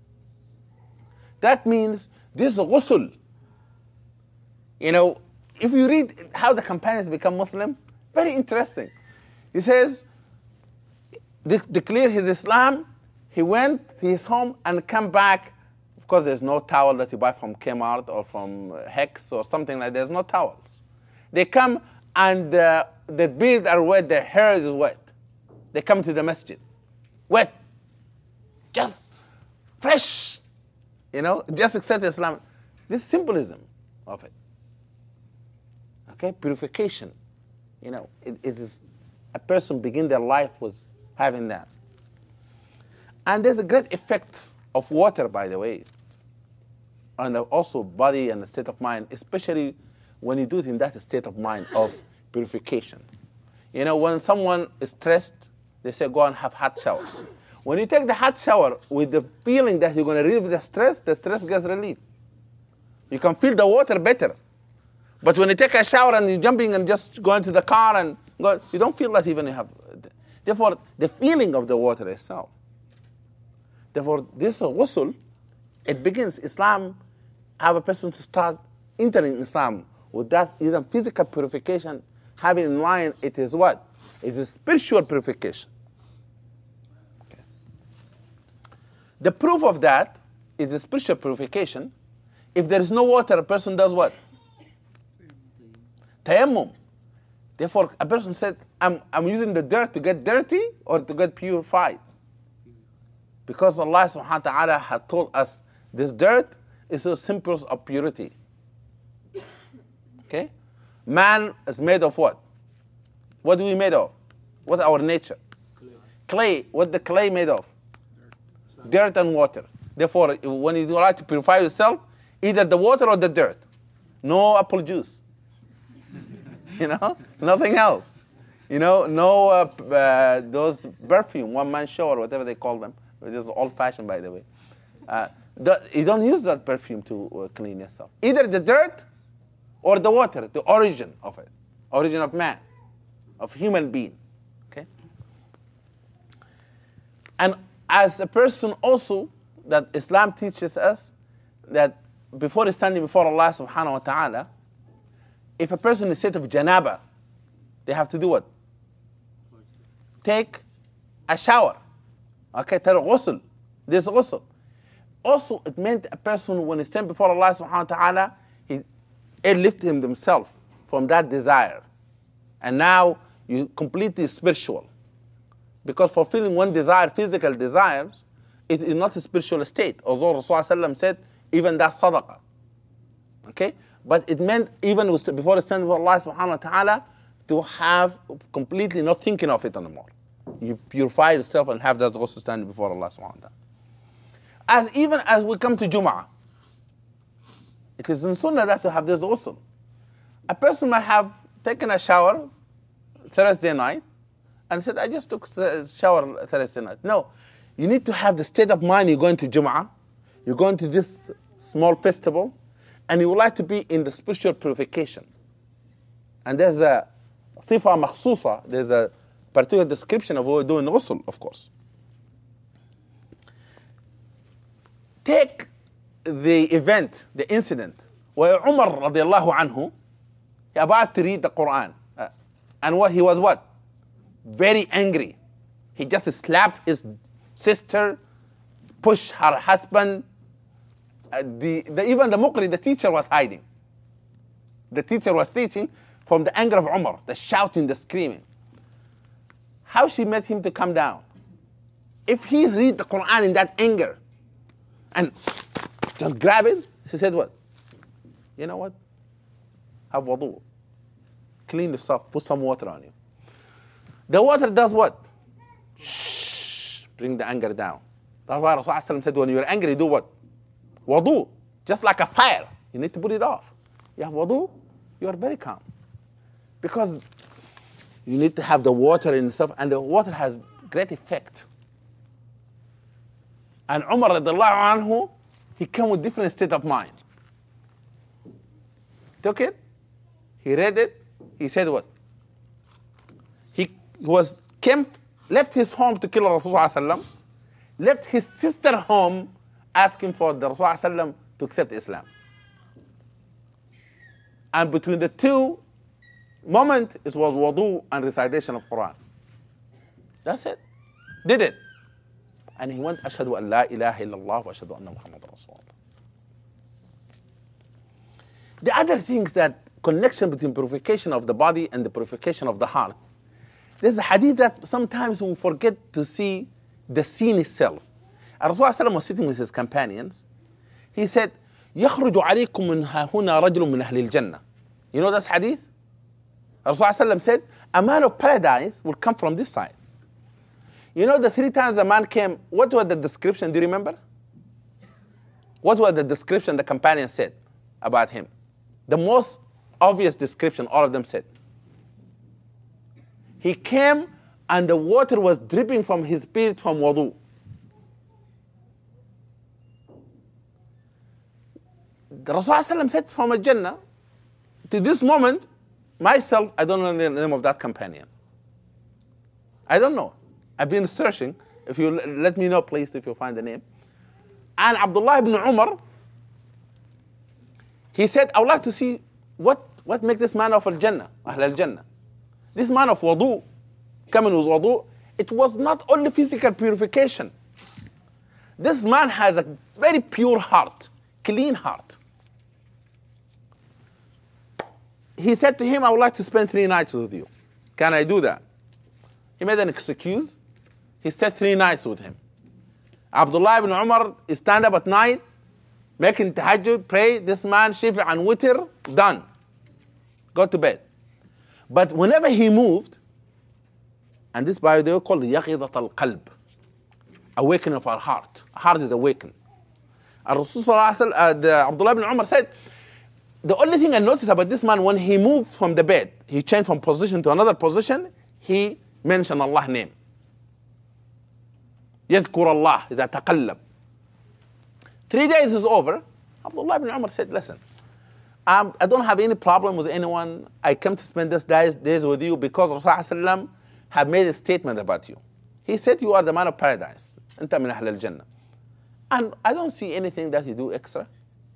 That means this is a ghusl. You know, if you read how the companions become Muslims, very interesting. He says, de- declare his Islam, he went to his home and come back. Of course, there's no towel that you buy from Kmart or from Hex or something like that. There's no towels. They come and uh, their beards are wet, their hair is wet. They come to the masjid. Wet. Just fresh. You know, just accept Islam. This symbolism of it. Okay, purification. You know, it, it is a person begin their life with having that. And there's a great effect of water, by the way, on the also body and the state of mind, especially when you do it in that state of mind of purification. You know, when someone is stressed, they say go and have hot shower. When you take the hot shower with the feeling that you're going to relieve the stress, the stress gets relieved. You can feel the water better. But when you take a shower and you're jumping and just go into the car and go, you don't feel that even you have. Therefore, the feeling of the water itself. Therefore, this ghusl, it begins, Islam, have a person to start entering Islam with that even physical purification, having in mind it is what? It is spiritual purification. Okay. The proof of that is the spiritual purification. If there is no water, a person does what? Tayammum. Therefore, a person said, I'm, I'm using the dirt to get dirty or to get purified. Because Allah subhanahu wa ta'ala had told us this dirt is a symbol of purity. Okay? Man is made of what? What are we made of? What's our nature? Clay. Clay. What the clay made of? Dirt. Dirt and water. Therefore, when you like to purify yourself, either the water or the dirt. No apple juice. You know, nothing else. You know, no uh, uh, those perfume, one man show or whatever they call them. It is old fashioned, by the way. Uh, the, you don't use that perfume to uh, clean yourself. Either the dirt or the water, the origin of it, origin of man, of human being. Okay. And as a person also, that Islam teaches us that before standing before Allah subhanahu wa ta'ala, if a person is state of janaba, they have to do what? Take a shower. Okay, tell ghusl. This ghusl. Also, it meant a person when he stands before Allah subhanahu wa ta'ala, he airlifted him himself from that desire. And now you completely spiritual. Because fulfilling one desire, physical desires, it is not a spiritual state. Although Rasulullah said, even that sadaqah. Okay? But it meant even before standing before Allah subhanahu wa ta'ala to have completely not thinking of it anymore. You purify yourself and have that ghusl standing before Allah subhanahu wa ta'ala. As even as we come to Jum'ah, it is in Sunnah that to have this ghusl. A person might have taken a shower Thursday night and said, I just took a shower Thursday night. No, you need to have the state of mind. You're going to Jum'ah, you're going to this small festival, and you would like to be in the spiritual purification. And there's a sifa makhsusa, there's a particular description of what we're doing ghusl, of course. Take the event, the incident, where Umar radiallahu anhu, he about to read the Quran. Uh, and what he was what? Very angry. He just slapped his sister, pushed her husband. Uh, the, the, even the muqri, the teacher, was hiding. The teacher was teaching from the anger of Umar, the shouting, the screaming. How she made him to come down? If he's read the Quran in that anger and just grab it, she said what? You know what? Have wudu. Clean yourself, put some water on you. The water does what? Shh, bring the anger down. That's why Rasulullah said, when you're angry, do what? Wudu. Just like a fire. You need to put it off. You have wudu, you are very calm. Because you need to have the water in itself, and the water has great effect. And Umar radiallahu anhu, he came with different state of mind. Took it, he read it, he said what? He was came, left his home to kill Rasulullah, left his sister home asking for the Rasulullah to accept Islam. And between the two moment, it was wudu and recitation of Quran. That's it. Did it. And he went, Ashhadu an la ilaha illallah wa ashhadu anna Muhammadan Rasulullah. The other things that connection between purification of the body and the purification of the heart. There's a hadith that sometimes we forget to see the scene itself. Rasulullah was sitting with his companions. He said, يخرج عليكم من هنا رجل من أهل الجنة. You know this hadith? Rasulullah said, a man of paradise will come from this side. You know the three times the man came, what was the description? Do you remember? What was the description the companion said about him? The most obvious description all of them said. He came and the water was dripping from his beard from wudu. The Rasulullah said from a Jannah, to this moment, myself, I don't know the name of that companion. I don't know. I've been searching. If you let me know, please, if you find the name. And Abdullah ibn Umar, he said, I would like to see what, what makes this man of al-Jannah, Ahl al-Jannah. This man of wudu, coming with wudu, it was not only physical purification. This man has a very pure heart, clean heart. He said to him, I would like to spend three nights with you. Can I do that? He made an excuse. He stayed three nights with him. Abdullah ibn Umar stand up at night, making tahajjud, pray. This man, shifi and witr, done. Go to bed. But whenever he moved, and this by the way called yaqidat al-qalb, awakening of our heart. Heart is awakened. And Rasul sallallahu alaihi wasallam, uh, the Abdullah ibn Umar said, the only thing I noticed about this man, when he moved from the bed, he changed from position to another position, he mentioned Allah's name. يذكر الله إذا تقلب. Three days is over. Abdullah ibn Umar said, listen, um, I don't have any problem with anyone. I come to spend these days, days with you because Rasulullah have made a statement about you. He said you are the man of paradise. أنت من أهل الجنة. And I don't see anything that you do extra.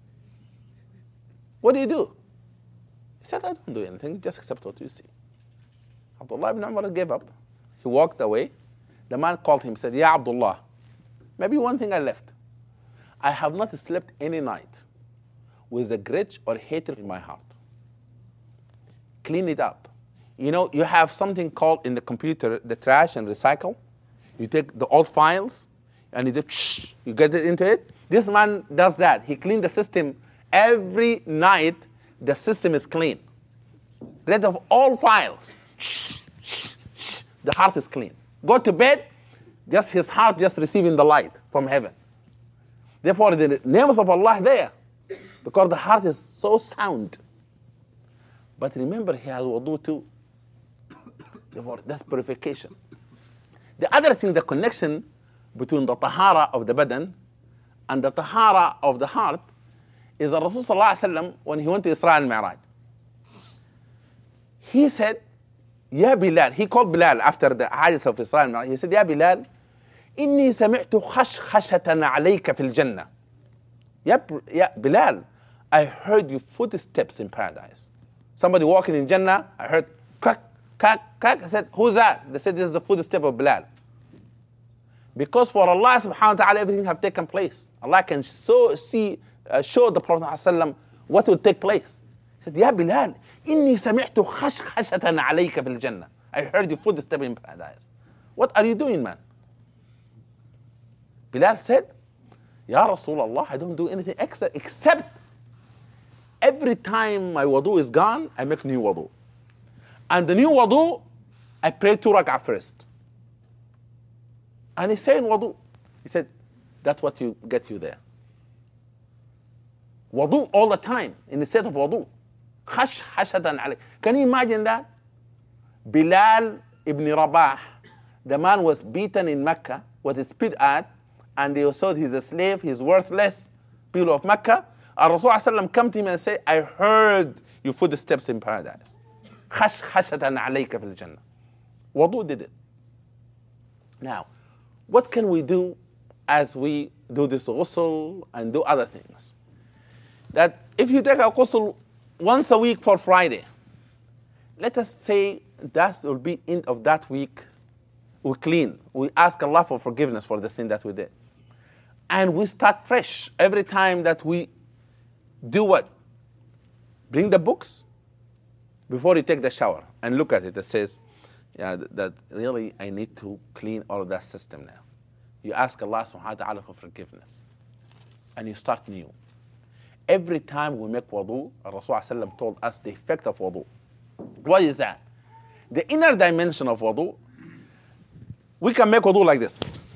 What do you do? He said, I don't do anything, just accept what you see. Abdullah ibn Umar gave up. He walked away. The man called him, said, Ya Abdullah, maybe one thing I left. I have not slept any night with a grudge or hatred in my heart. Clean it up. You know, you have something called in the computer, the trash and recycle. You take the old files and you do, shh, you get it into it. This man does that. He cleaned the system. Every night, the system is clean. Rid of all files. Shh, shh, shh. The heart is clean. Go to bed, just his heart just receiving the light from heaven. Therefore, the names of Allah there, because the heart is so sound. But remember, he has wudu too. Therefore, that's purification. The other thing, the connection between the tahara of the badan and the tahara of the heart is that Rasul sallallahu alaihi wasallam, when he went to Isra and Mi'raj, he said, Ya Bilal, he called Bilal after the hadith of Isra and Mi'raj, he said, Ya Bilal, إني سمعت خشخشة عليك في الجنة. Ya, ya Bilal, I heard your footsteps in paradise. Somebody walking in Jannah, I heard quack, quack, quack. I said, who's that? They said, this is the footstep of Bilal. Because for Allah subhanahu wa ta'ala, everything have taken place. Allah can so see, uh, show the Prophet ﷺ what will take place. He said, Ya Bilal, إني سمعت خشخشة عليك في الجنة. I heard your footstep in paradise. What are you doing, man? Bilal said, Ya Rasulullah, I don't do anything extra except every time my wudu is gone, I make new wudu. And the new wudu, I pray two rak'ah first. And he said wudu. He said, that's what you get you there. Wudu all the time, in the state of wudu. Khash hashatan alayk. Can you imagine that? Bilal ibn Rabah, the man was beaten in Mecca, was spit at, and they said he's a slave, he's worthless, people of Mecca. And Rasulullah come to him and say, I heard your footsteps in paradise. Khash khashatan alayka fil jannah. Wudu did it. Now, what can we do as we do this ghusl and do other things? That if you take a ghusl once a week for Friday, let us say that will be end of that week, we clean. We ask Allah for forgiveness for the sin that we did. And we start fresh every time that we do what? Bring the books before you take the shower and look at it. It says, yeah, that, that really I need to clean all of that system now. You ask Allah subhanahu wa ta'ala for forgiveness. And you start new. Every time we make wudu, Rasulullah told us the effect of wudu. What is that? The inner dimension of wudu, we can make wudu like this.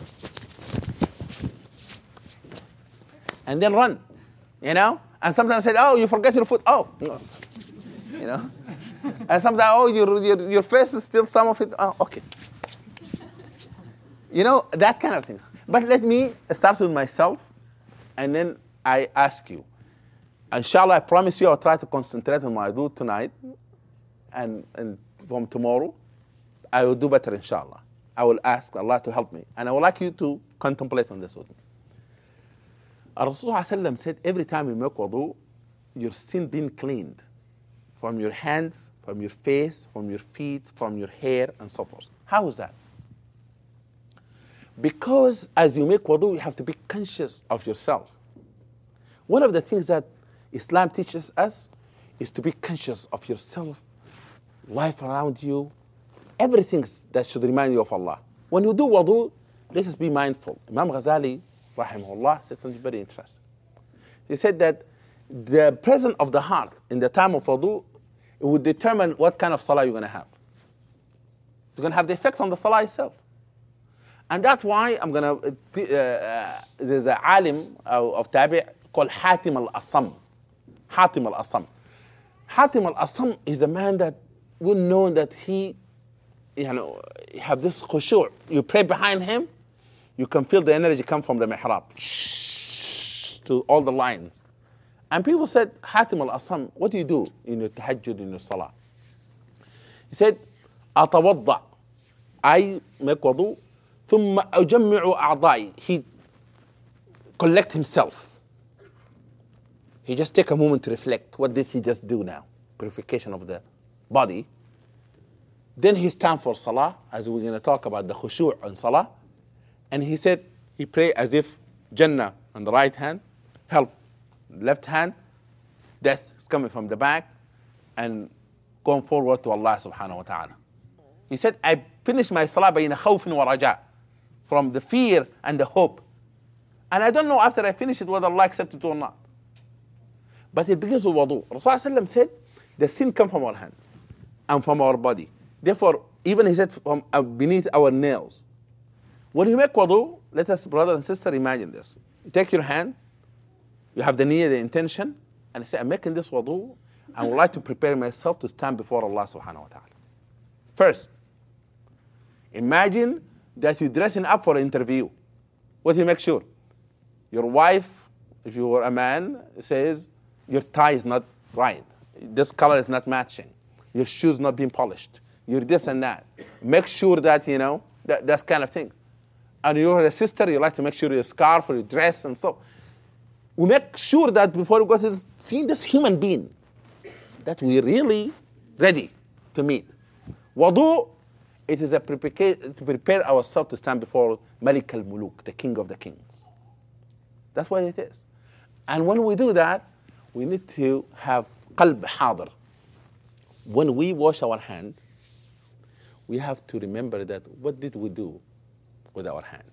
And then run, you know? And sometimes say, oh, you forget your foot. Oh, no. You know? And sometimes, oh, your, your, your face is still some of it. Oh, okay. You know, that kind of things. But let me start with myself, and then I ask you. Inshallah, I promise you I'll try to concentrate on what I do tonight, and, and from tomorrow, I will do better, inshallah. I will ask Allah to help me. And I would like you to contemplate on this with me. Rasulullah said, every time you make wudu, your sin being cleaned from your hands, from your face, from your feet, from your hair, and so forth. How is that? Because as you make wudu, you have to be conscious of yourself. One of the things that Islam teaches us is to be conscious of yourself, life around you, everything that should remind you of Allah. When you do wudu, let us be mindful. Imam Ghazali, rahimahullah, said something very interesting. He said that the presence of the heart in the time of wudu, it would determine what kind of salah you're going to have. It's going to have the effect on the salah itself. And that's why I'm going to, uh, uh, there's a alim of, of tabi' called Hatim al-Asam. Hatim al-Asam. Hatim al-Asam is a man that will know that he, you know, have this khushu'. You pray behind him, you can feel the energy come from the mihrab to all the lines. And people said, Hatim al-Asam, what do you do in your tahajjud, in your salah? He said, أتوضأ, I make wudu, ثم أجمع أعضائي. He collect himself. He just take a moment to reflect. What did he just do now? Purification of the body. Then he's time for salah, as we're going to talk about the khushu' on salah. And he said, he pray as if Jannah on the right hand, hell left hand, death is coming from the back, and going forward to Allah subhanahu wa ta'ala. He said, I finished my salah bayna khawfin wa raja', from the fear and the hope. And I don't know after I finish it whether Allah accepted it or not. But it begins with wudu. Rasulullah said, the sin comes from our hands and from our body. Therefore, even he said from beneath our nails. When you make wudu, let us, brother and sister, imagine this. You take your hand, you have the niyyah, the intention, and you say, I'm making this wudu. I would like to prepare myself to stand before Allah subhanahu wa ta'ala. First, imagine that you're dressing up for an interview. What do you make sure? Your wife, if you were a man, says, your tie is not right. This color is not matching. Your shoes not being polished. You're this and that. Make sure that, you know, that, that kind of thing. And you're a sister, you like to make sure your scarf or your dress and so. We make sure that before we go to this, see this human being, that we're really ready to meet. Wudu, it is a prepare, to prepare ourselves to stand before Malik al-Muluk, the king of the kings. That's what it is. And when we do that, we need to have qalb hadir. When we wash our hand, we have to remember that what did we do with our hand?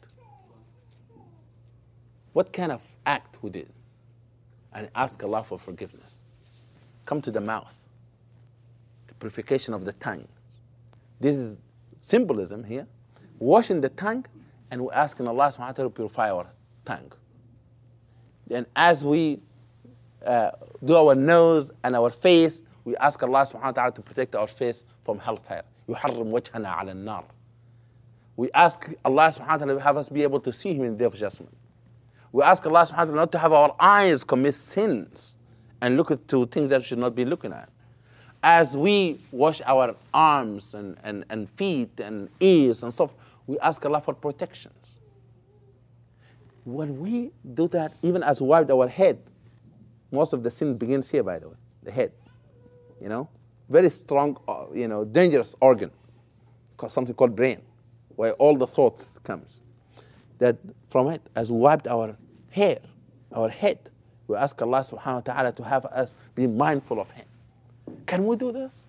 What kind of act we did? And ask Allah for forgiveness. Come to the mouth, the purification of the tongue. This is symbolism here. Washing the tongue, and we're asking Allah subhanahu wa ta'ala to purify our tongue. Then as we uh, do our nose and our face, we ask Allah subhanahu wa ta'ala to protect our face from hellfire. يُحَرِّمْ وَجْهَنَا عَلَى النَّارِ. We ask Allah subhanahu wa ta'ala to have us be able to see Him in the day of judgment. We ask Allah subhanahu wa ta'ala not to have our eyes commit sins and look at to things that we should not be looking at. As we wash our arms and, and, and feet and ears and stuff, we ask Allah for protections. When we do that, even as we wipe our head, most of the sin begins here, by the way, the head. You know, very strong, uh, you know, dangerous organ, something called brain, where all the thoughts comes. That from it, as we wiped our hair, our head, we ask Allah subhanahu wa ta'ala to have us be mindful of Him. Can we do this?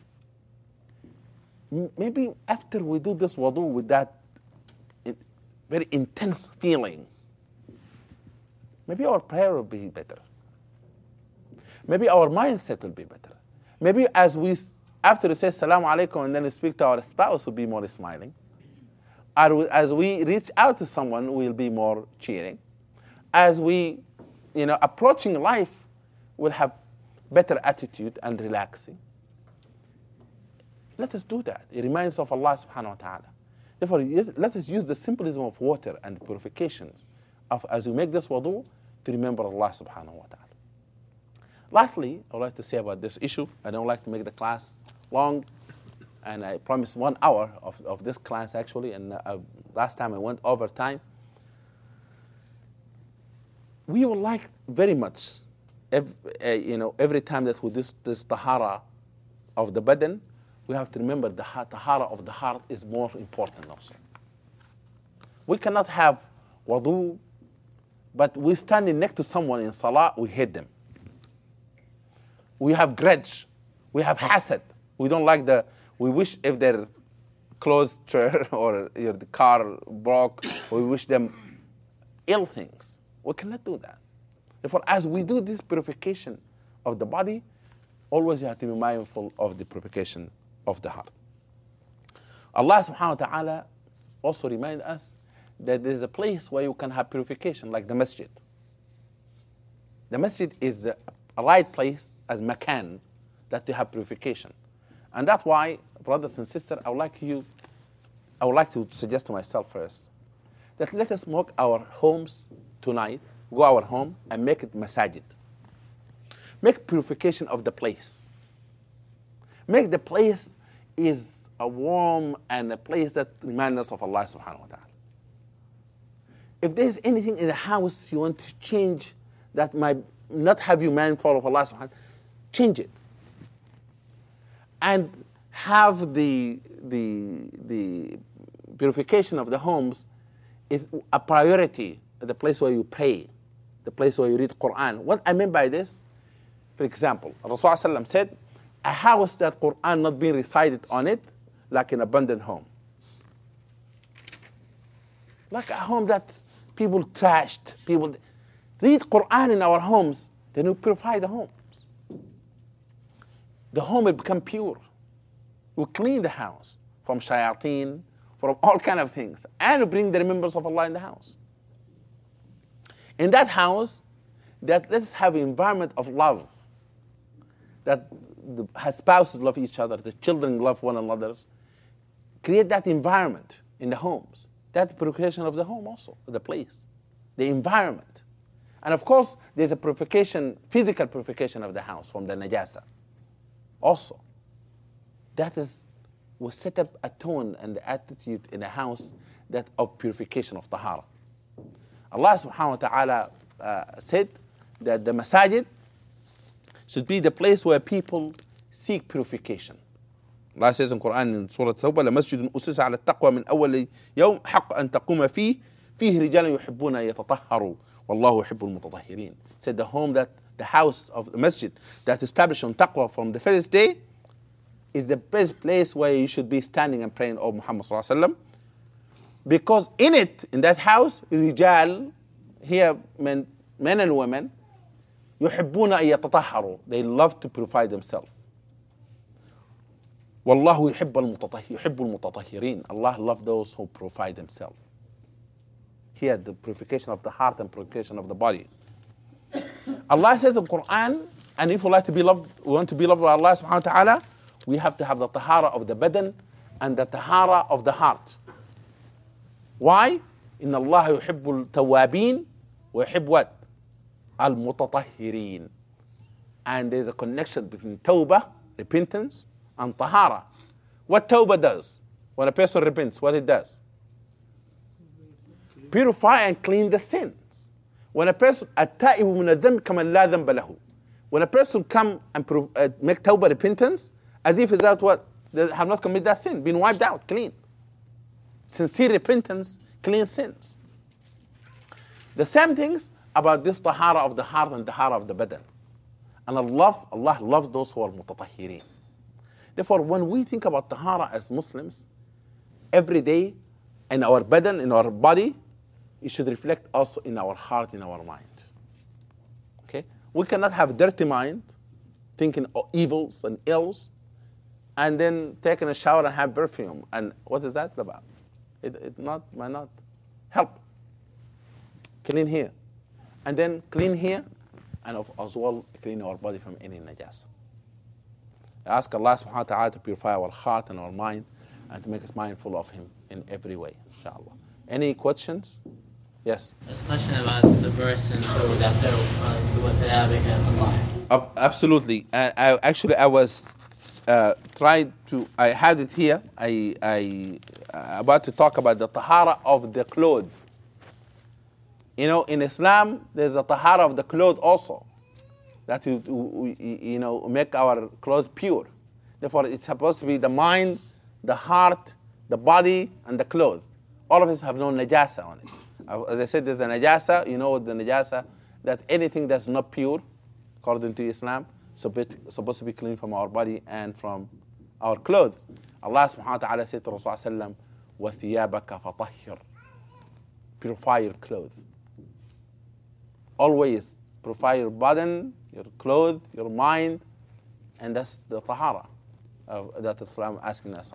Maybe after we do this wudu with that very intense feeling, maybe our prayer will be better. Maybe our mindset will be better. Maybe as we, after we say Assalamu alaikum and then we speak to our spouse, we'll be more smiling. Or as we reach out to someone, we'll be more cheering. As we, you know, approaching life, we'll have better attitude and relaxing. Let us do that. It reminds us of Allah subhanahu wa ta'ala. Therefore, let us use the symbolism of water and purification of, as we make this wudu, to remember Allah subhanahu wa ta'ala. Lastly, I would like to say about this issue, I don't like to make the class long, and I promised one hour of, of this class actually, and uh, last time I went over time. We would like very much, every, uh, you know, every time that we do this, this tahara of the badan, we have to remember the tahara of the heart is more important also. We cannot have wudu, but we standing next to someone in salah, we hate them. We have grudge. We have hasad. We don't like the, we wish if their clothes tear or your the car broke, we wish them ill things. We cannot do that. Therefore, as we do this purification of the body, always you have to be mindful of the purification of the heart. Allah subhanahu wa ta'ala also reminds us that there is a place where you can have purification, like the masjid. The masjid is the right place as makan that you have purification. And that's why, brothers and sisters, I would like you, I would like to suggest to myself first that let us make our homes tonight, go our home and make it masajid. Make purification of the place. Make the place is a warm and a place that reminds us of Allah subhanahu wa ta'ala. If there's anything in the house you want to change that might not have you mindful of Allah subhanahu wa ta'ala, change it. And have the, the, the purification of the homes is a priority, the place where you pray, the place where you read Quran. What I mean by this, for example, Rasulullah said, a house that Quran not being recited on it, like an abandoned home. Like a home that people trashed, people read Quran in our homes, then we purify the homes. The home will become pure. We clean the house from shayateen, from all kind of things, and we bring the remembrance of Allah in the house. In that house, that let's have an environment of love, that the spouses love each other, the children love one another. Create that environment in the homes. That's the purification of the home also, the place, the environment. And of course, there's a purification, physical purification of the house from the najasa. Also, that is, will set up a tone and the attitude in the house that of purification of tahara. Allah subhanahu wa ta'ala uh, said that the masajid should be the place where people seek purification. Allah says in Quran in Surah Tawbah, لَمَسْجِدٌ أُسِسَ عَلَى التَّقْوَى مِنْ أَوَّلِ يَوْمٍ حَقَّ أَن تَقُومَ فِيهِ فِيهِ رِجَالٌ يُحِبُّونَ أَن يَتَطَهَّرُوا وَاللَّهُ يُحِبُّ الْمُتَطَهِّرِينَ. Said the home that, the house of the masjid that established on taqwa from the first day is the best place where you should be standing and praying, O Muhammad sallallahu alaihi wasallam. Because in it, in that house, rijal, here men, men and women, يُحِبُّونَ أَن يَتَطَهَّرُوا. They love to purify themselves. وَاللَّهُ يُحِبُّ الْمُتَطَهِّرِينَ. Allah loves those who purify themselves. Here, the purification of the heart and purification of the body. Allah says in Quran, and if we like to be loved, we want to be loved by Allah subhanahu wa ta'ala, we have to have the tahara of the badan and the tahara of the heart. Why? إِنَّ اللَّهَ يُحِبُّ التَّوَّابِينَ وَيُحِبُّ what? Al-mutatahhirin. And there's a connection between tawbah, repentance, and tahara. What tawbah does? When a person repents, what it does? Purify and clean the sins. When a person, التائب من الذنب كمن لا ذنب له. When a person come and uh, make tawbah, repentance, as if that what? They have not committed that sin, been wiped out, clean. Sincere repentance, clean sins. The same things about this tahara of the heart and tahara of the badan. And Allah, Allah loves those who are mutatahhirin. Therefore, when we think about tahara as Muslims, every day in our badan, in our body, it should reflect also in our heart, in our mind. Okay? We cannot have dirty mind, thinking of evils and ills, and then taking a shower and have perfume. And what is that about? It, it not, might not help. Clean here. And then clean here, and of, as well clean our body from any najas. I ask Allah subhanahu wa ta'ala to purify our heart and our mind and to make us mindful of Him in every way, inshallah. Any questions? Yes? There's a question about the verse in Surah Al-Ghafir. Absolutely. I, I, actually, I was uh, trying to, I had it here. I, I uh, about to talk about the tahara of the clothes. You know, in Islam, there's a tahara of the clothes also. That we, we, you know, make our clothes pure. Therefore, it's supposed to be the mind, the heart, the body, and the clothes. all of us have no najasa on it. As I said, there's a najasa. You know what the najasa? That anything that's not pure, according to Islam, is supposed to be clean from our body and from our clothes. Allah subhanahu wa ta'ala said to Rasulullah sallam, وَثِيَابَكَ فَطَهِّرْ. Purify your clothes. Always purify your body, your clothes, your mind, and that's the tahara uh, that Islam is asking us of.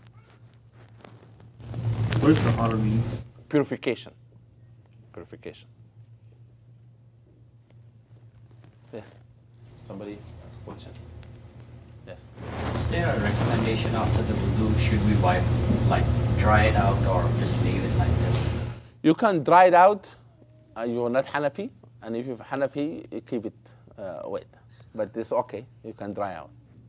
What does tahara mean? Purification. Purification. Yes. Somebody? Question? Yes. Is there a recommendation after the wudu? Should we wipe, like dry it out, or just leave it like this? You can dry it out. Uh, you're not Hanafi, and if you're Hanafi, you keep it uh, wet. But it's okay. You can dry out.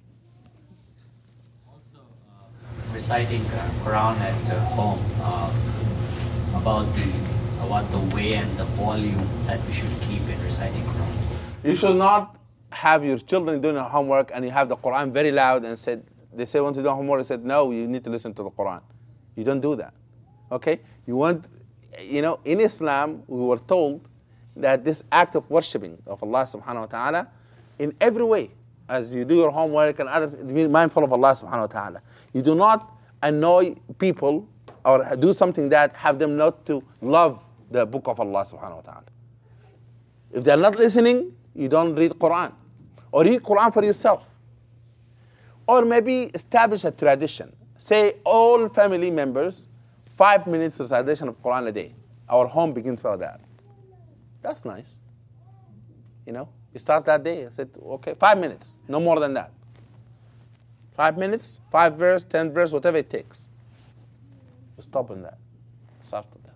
Also, uh, reciting uh, Quran at uh, home. Uh, about the about the way and the volume that we should keep in reciting Quran. You should not have your children doing homework and you have the Quran very loud and said, they say want to do homework, and said, no, you need to listen to the Quran. You don't do that. Okay? You want, you know, in Islam, we were told that this act of worshiping of Allah subhanahu wa ta'ala, in every way, as you do your homework and other, be mindful of Allah subhanahu wa ta'ala. You do not annoy people or do something that have them not to love the book of Allah subhanahu wa ta'ala. If they're not listening, you don't read Quran. Or read Quran for yourself. Or maybe establish a tradition. Say all family members, five minutes recitation of Quran a day. Our home begins for that. That's nice. You know, you start that day. I said, okay, five minutes, no more than that. Five minutes, five verse, ten verse, whatever it takes. Stop on that. Start with that.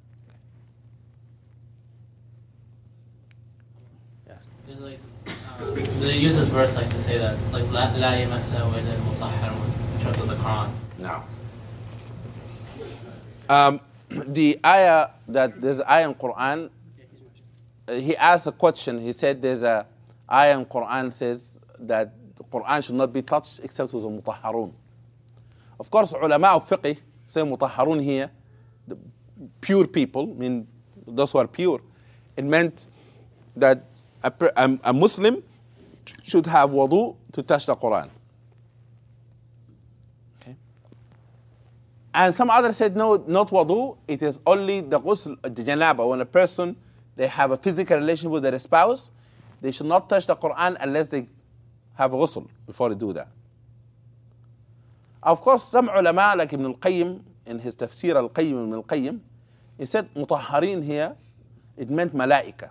Yes. There's like, uh, they use this verse like to say that, like, la la yamassahu illa al-mutahharun, in terms of the Quran. No. Um, the ayah that there's an ayah in Quran. Uh, he asked a question. He said there's a ayah in Quran says that the Quran should not be touched except with the mutahharun. Of course, ulama of fiqh say mutahharun here, the pure people, mean those who are pure. It meant that a, a, a Muslim should have wudu to touch the Quran. Okay. And some others said no, not wudu. It is only the ghusl, the janaba. When a person, they have a physical relation with their spouse, they should not touch the Quran unless they have ghusl before they do that. Of course, some ulama, like Ibn al-Qayyim, in his tafsir al-Qayyim, Ibn al-Qayyim, he said mutahharin here, it meant malaika.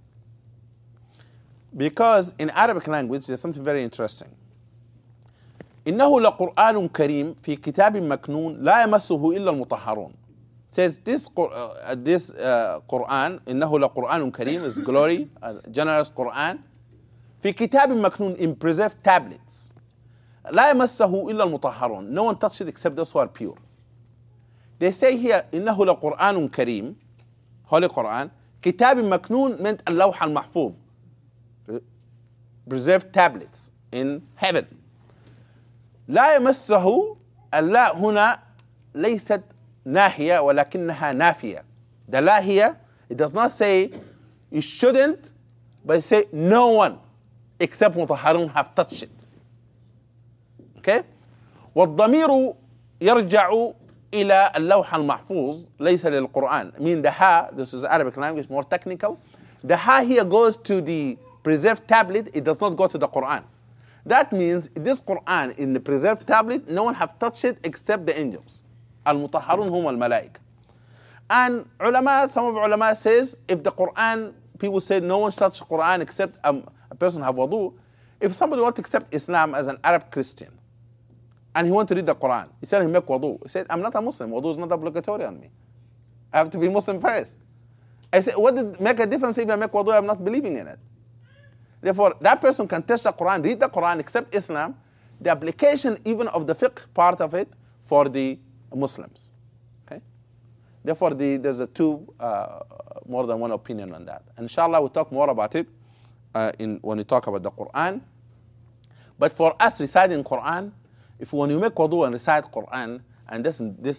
Because in Arabic language, there's something very interesting. إنه لقرآن كريم في كتاب مكنون لا يمسه إلا المطهرون. Says this uh, this uh, Quran, إنه لقرآن كريم, is glory, uh, generous Quran. في كتاب مكنون, in preserved tablets. لا يمسه إلا المطهرون. No one touched it except those who are pure. They say here إنه لقرآن كريم, Holy Quran. كتاب مكنون meant اللوح المحفوظ, preserved tablets in heaven. لا يمسه, اللا هنا ليست ناهية ولكنها نافية. The la here, it does not say you shouldn't, but it say no one except مطهرون have touched it. Okay? والضمير يرجع إلى اللوح المحفوظ ليس للقرآن. I mean the ha, this is Arabic language, more technical. The ha here goes to the preserved tablet, it does not go to the Quran. That means this Quran in the preserved tablet, no one have touched it except the angels. Al-mutahharun hum al-malaika. And ulama, some of ulama says, if the Quran, people say no one touched the Quran except um, a person have wudu. If somebody want to accept Islam as an Arab Christian, and he want to read the Quran, he said he make wudu. He said, I'm not a Muslim, wudu is not obligatory on me. I have to be Muslim first. I said, what did make a difference if I make wudu, I'm not believing in it? Therefore, that person can touch the Quran, read the Quran, accept Islam, the application even of the fiqh part of it for the Muslims. Okay? Therefore, the, there's a two, uh, more than one opinion on that. And inshallah, we'll talk more about it uh, in, when we talk about the Quran. But for us reciting Quran, if when you make wudu and recite Quran, and this, this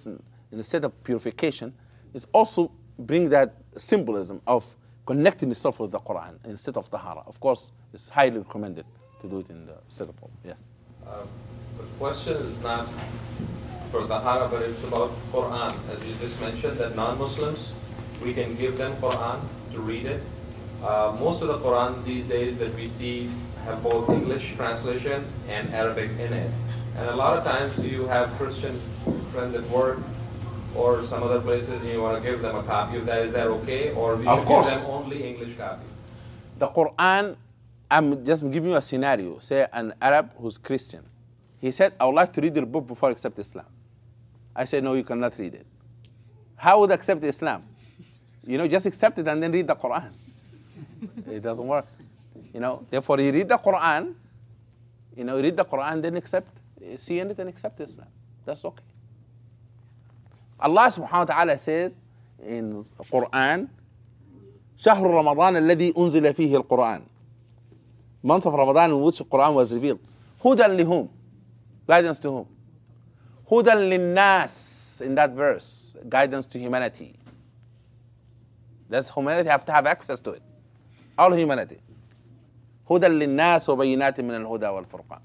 instead of purification, it also brings that symbolism of connecting yourself with the Quran instead of tahara. Of course, it's highly recommended to do it in the set of yeah. Um, the question is not for tahara, but it's about Quran. As you just mentioned, that non-Muslims, we can give them Quran to read it. Uh, most of the Quran these days that we see have both English translation and Arabic in it. And a lot of times you have Christian friends at work or some other places and you want to give them a copy of that. Is that okay? Or we Of should course. give them only English copy? The Quran, I'm just giving you a scenario. Say an Arab who's Christian. He said, I would like to read your book before I accept Islam. I said, no, you cannot read it. How would I accept Islam? You know, just accept it and then read the Quran. It doesn't work. You know, therefore you read the Quran, you know, read the Quran, then accept, see in it and accept Islam. That's okay. Allah subhanahu wa ta'ala says in the Quran, شهر رمضان الذي أنزل فيه القرآن. Month of Ramadan in which the Quran was revealed. هدى لهم. Guidance to whom? هدى للناس in that verse. Guidance to humanity. That's humanity have to have access to it. All humanity. هدى للناس وبينات من الهدى والفرقان.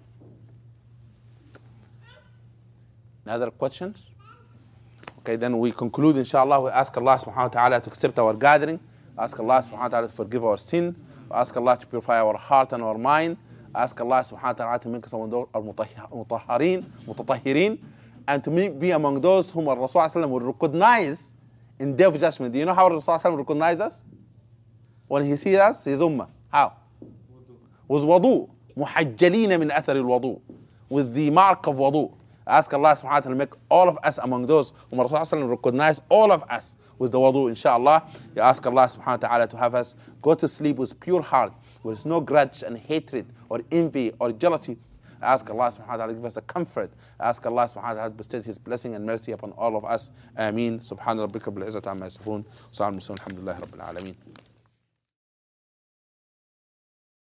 Other questions? Okay, then we conclude, inshallah. We ask Allah subhanahu wa ta'ala to accept our gathering. Ask Allah subhanahu wa ta'ala to forgive our sin. Ask Allah to purify our heart and our mind. Ask Allah subhanahu wa ta'ala to make us among those mutahhareen, mutatahhirin, and to be among those whom our Rasul sallallahu will recognize in Day of Judgment. Do you know how Rasul sallallahu recognizes us? When he sees us, his ummah. How? With wudu. Muhajjalina min athar al-wudu. With the mark of wudu. Ask Allah subhanahu wa ta'ala to make all of us among those whom Rasul sallallahu recognize all of us with the wudu, inshallah. You ask Allah subhanahu wa ta'ala to have us go to sleep with pure heart, with no grudge and hatred or envy or jealousy. Ask Allah subhanahu wa ta'ala to give us a comfort. Ask Allah subhanahu wa ta'ala to bestow His blessing and mercy upon all of us. Ameen. Subhana rabbika bil izzati amma yasifun. Wa salamun alhamdulillahi rabbil alameen.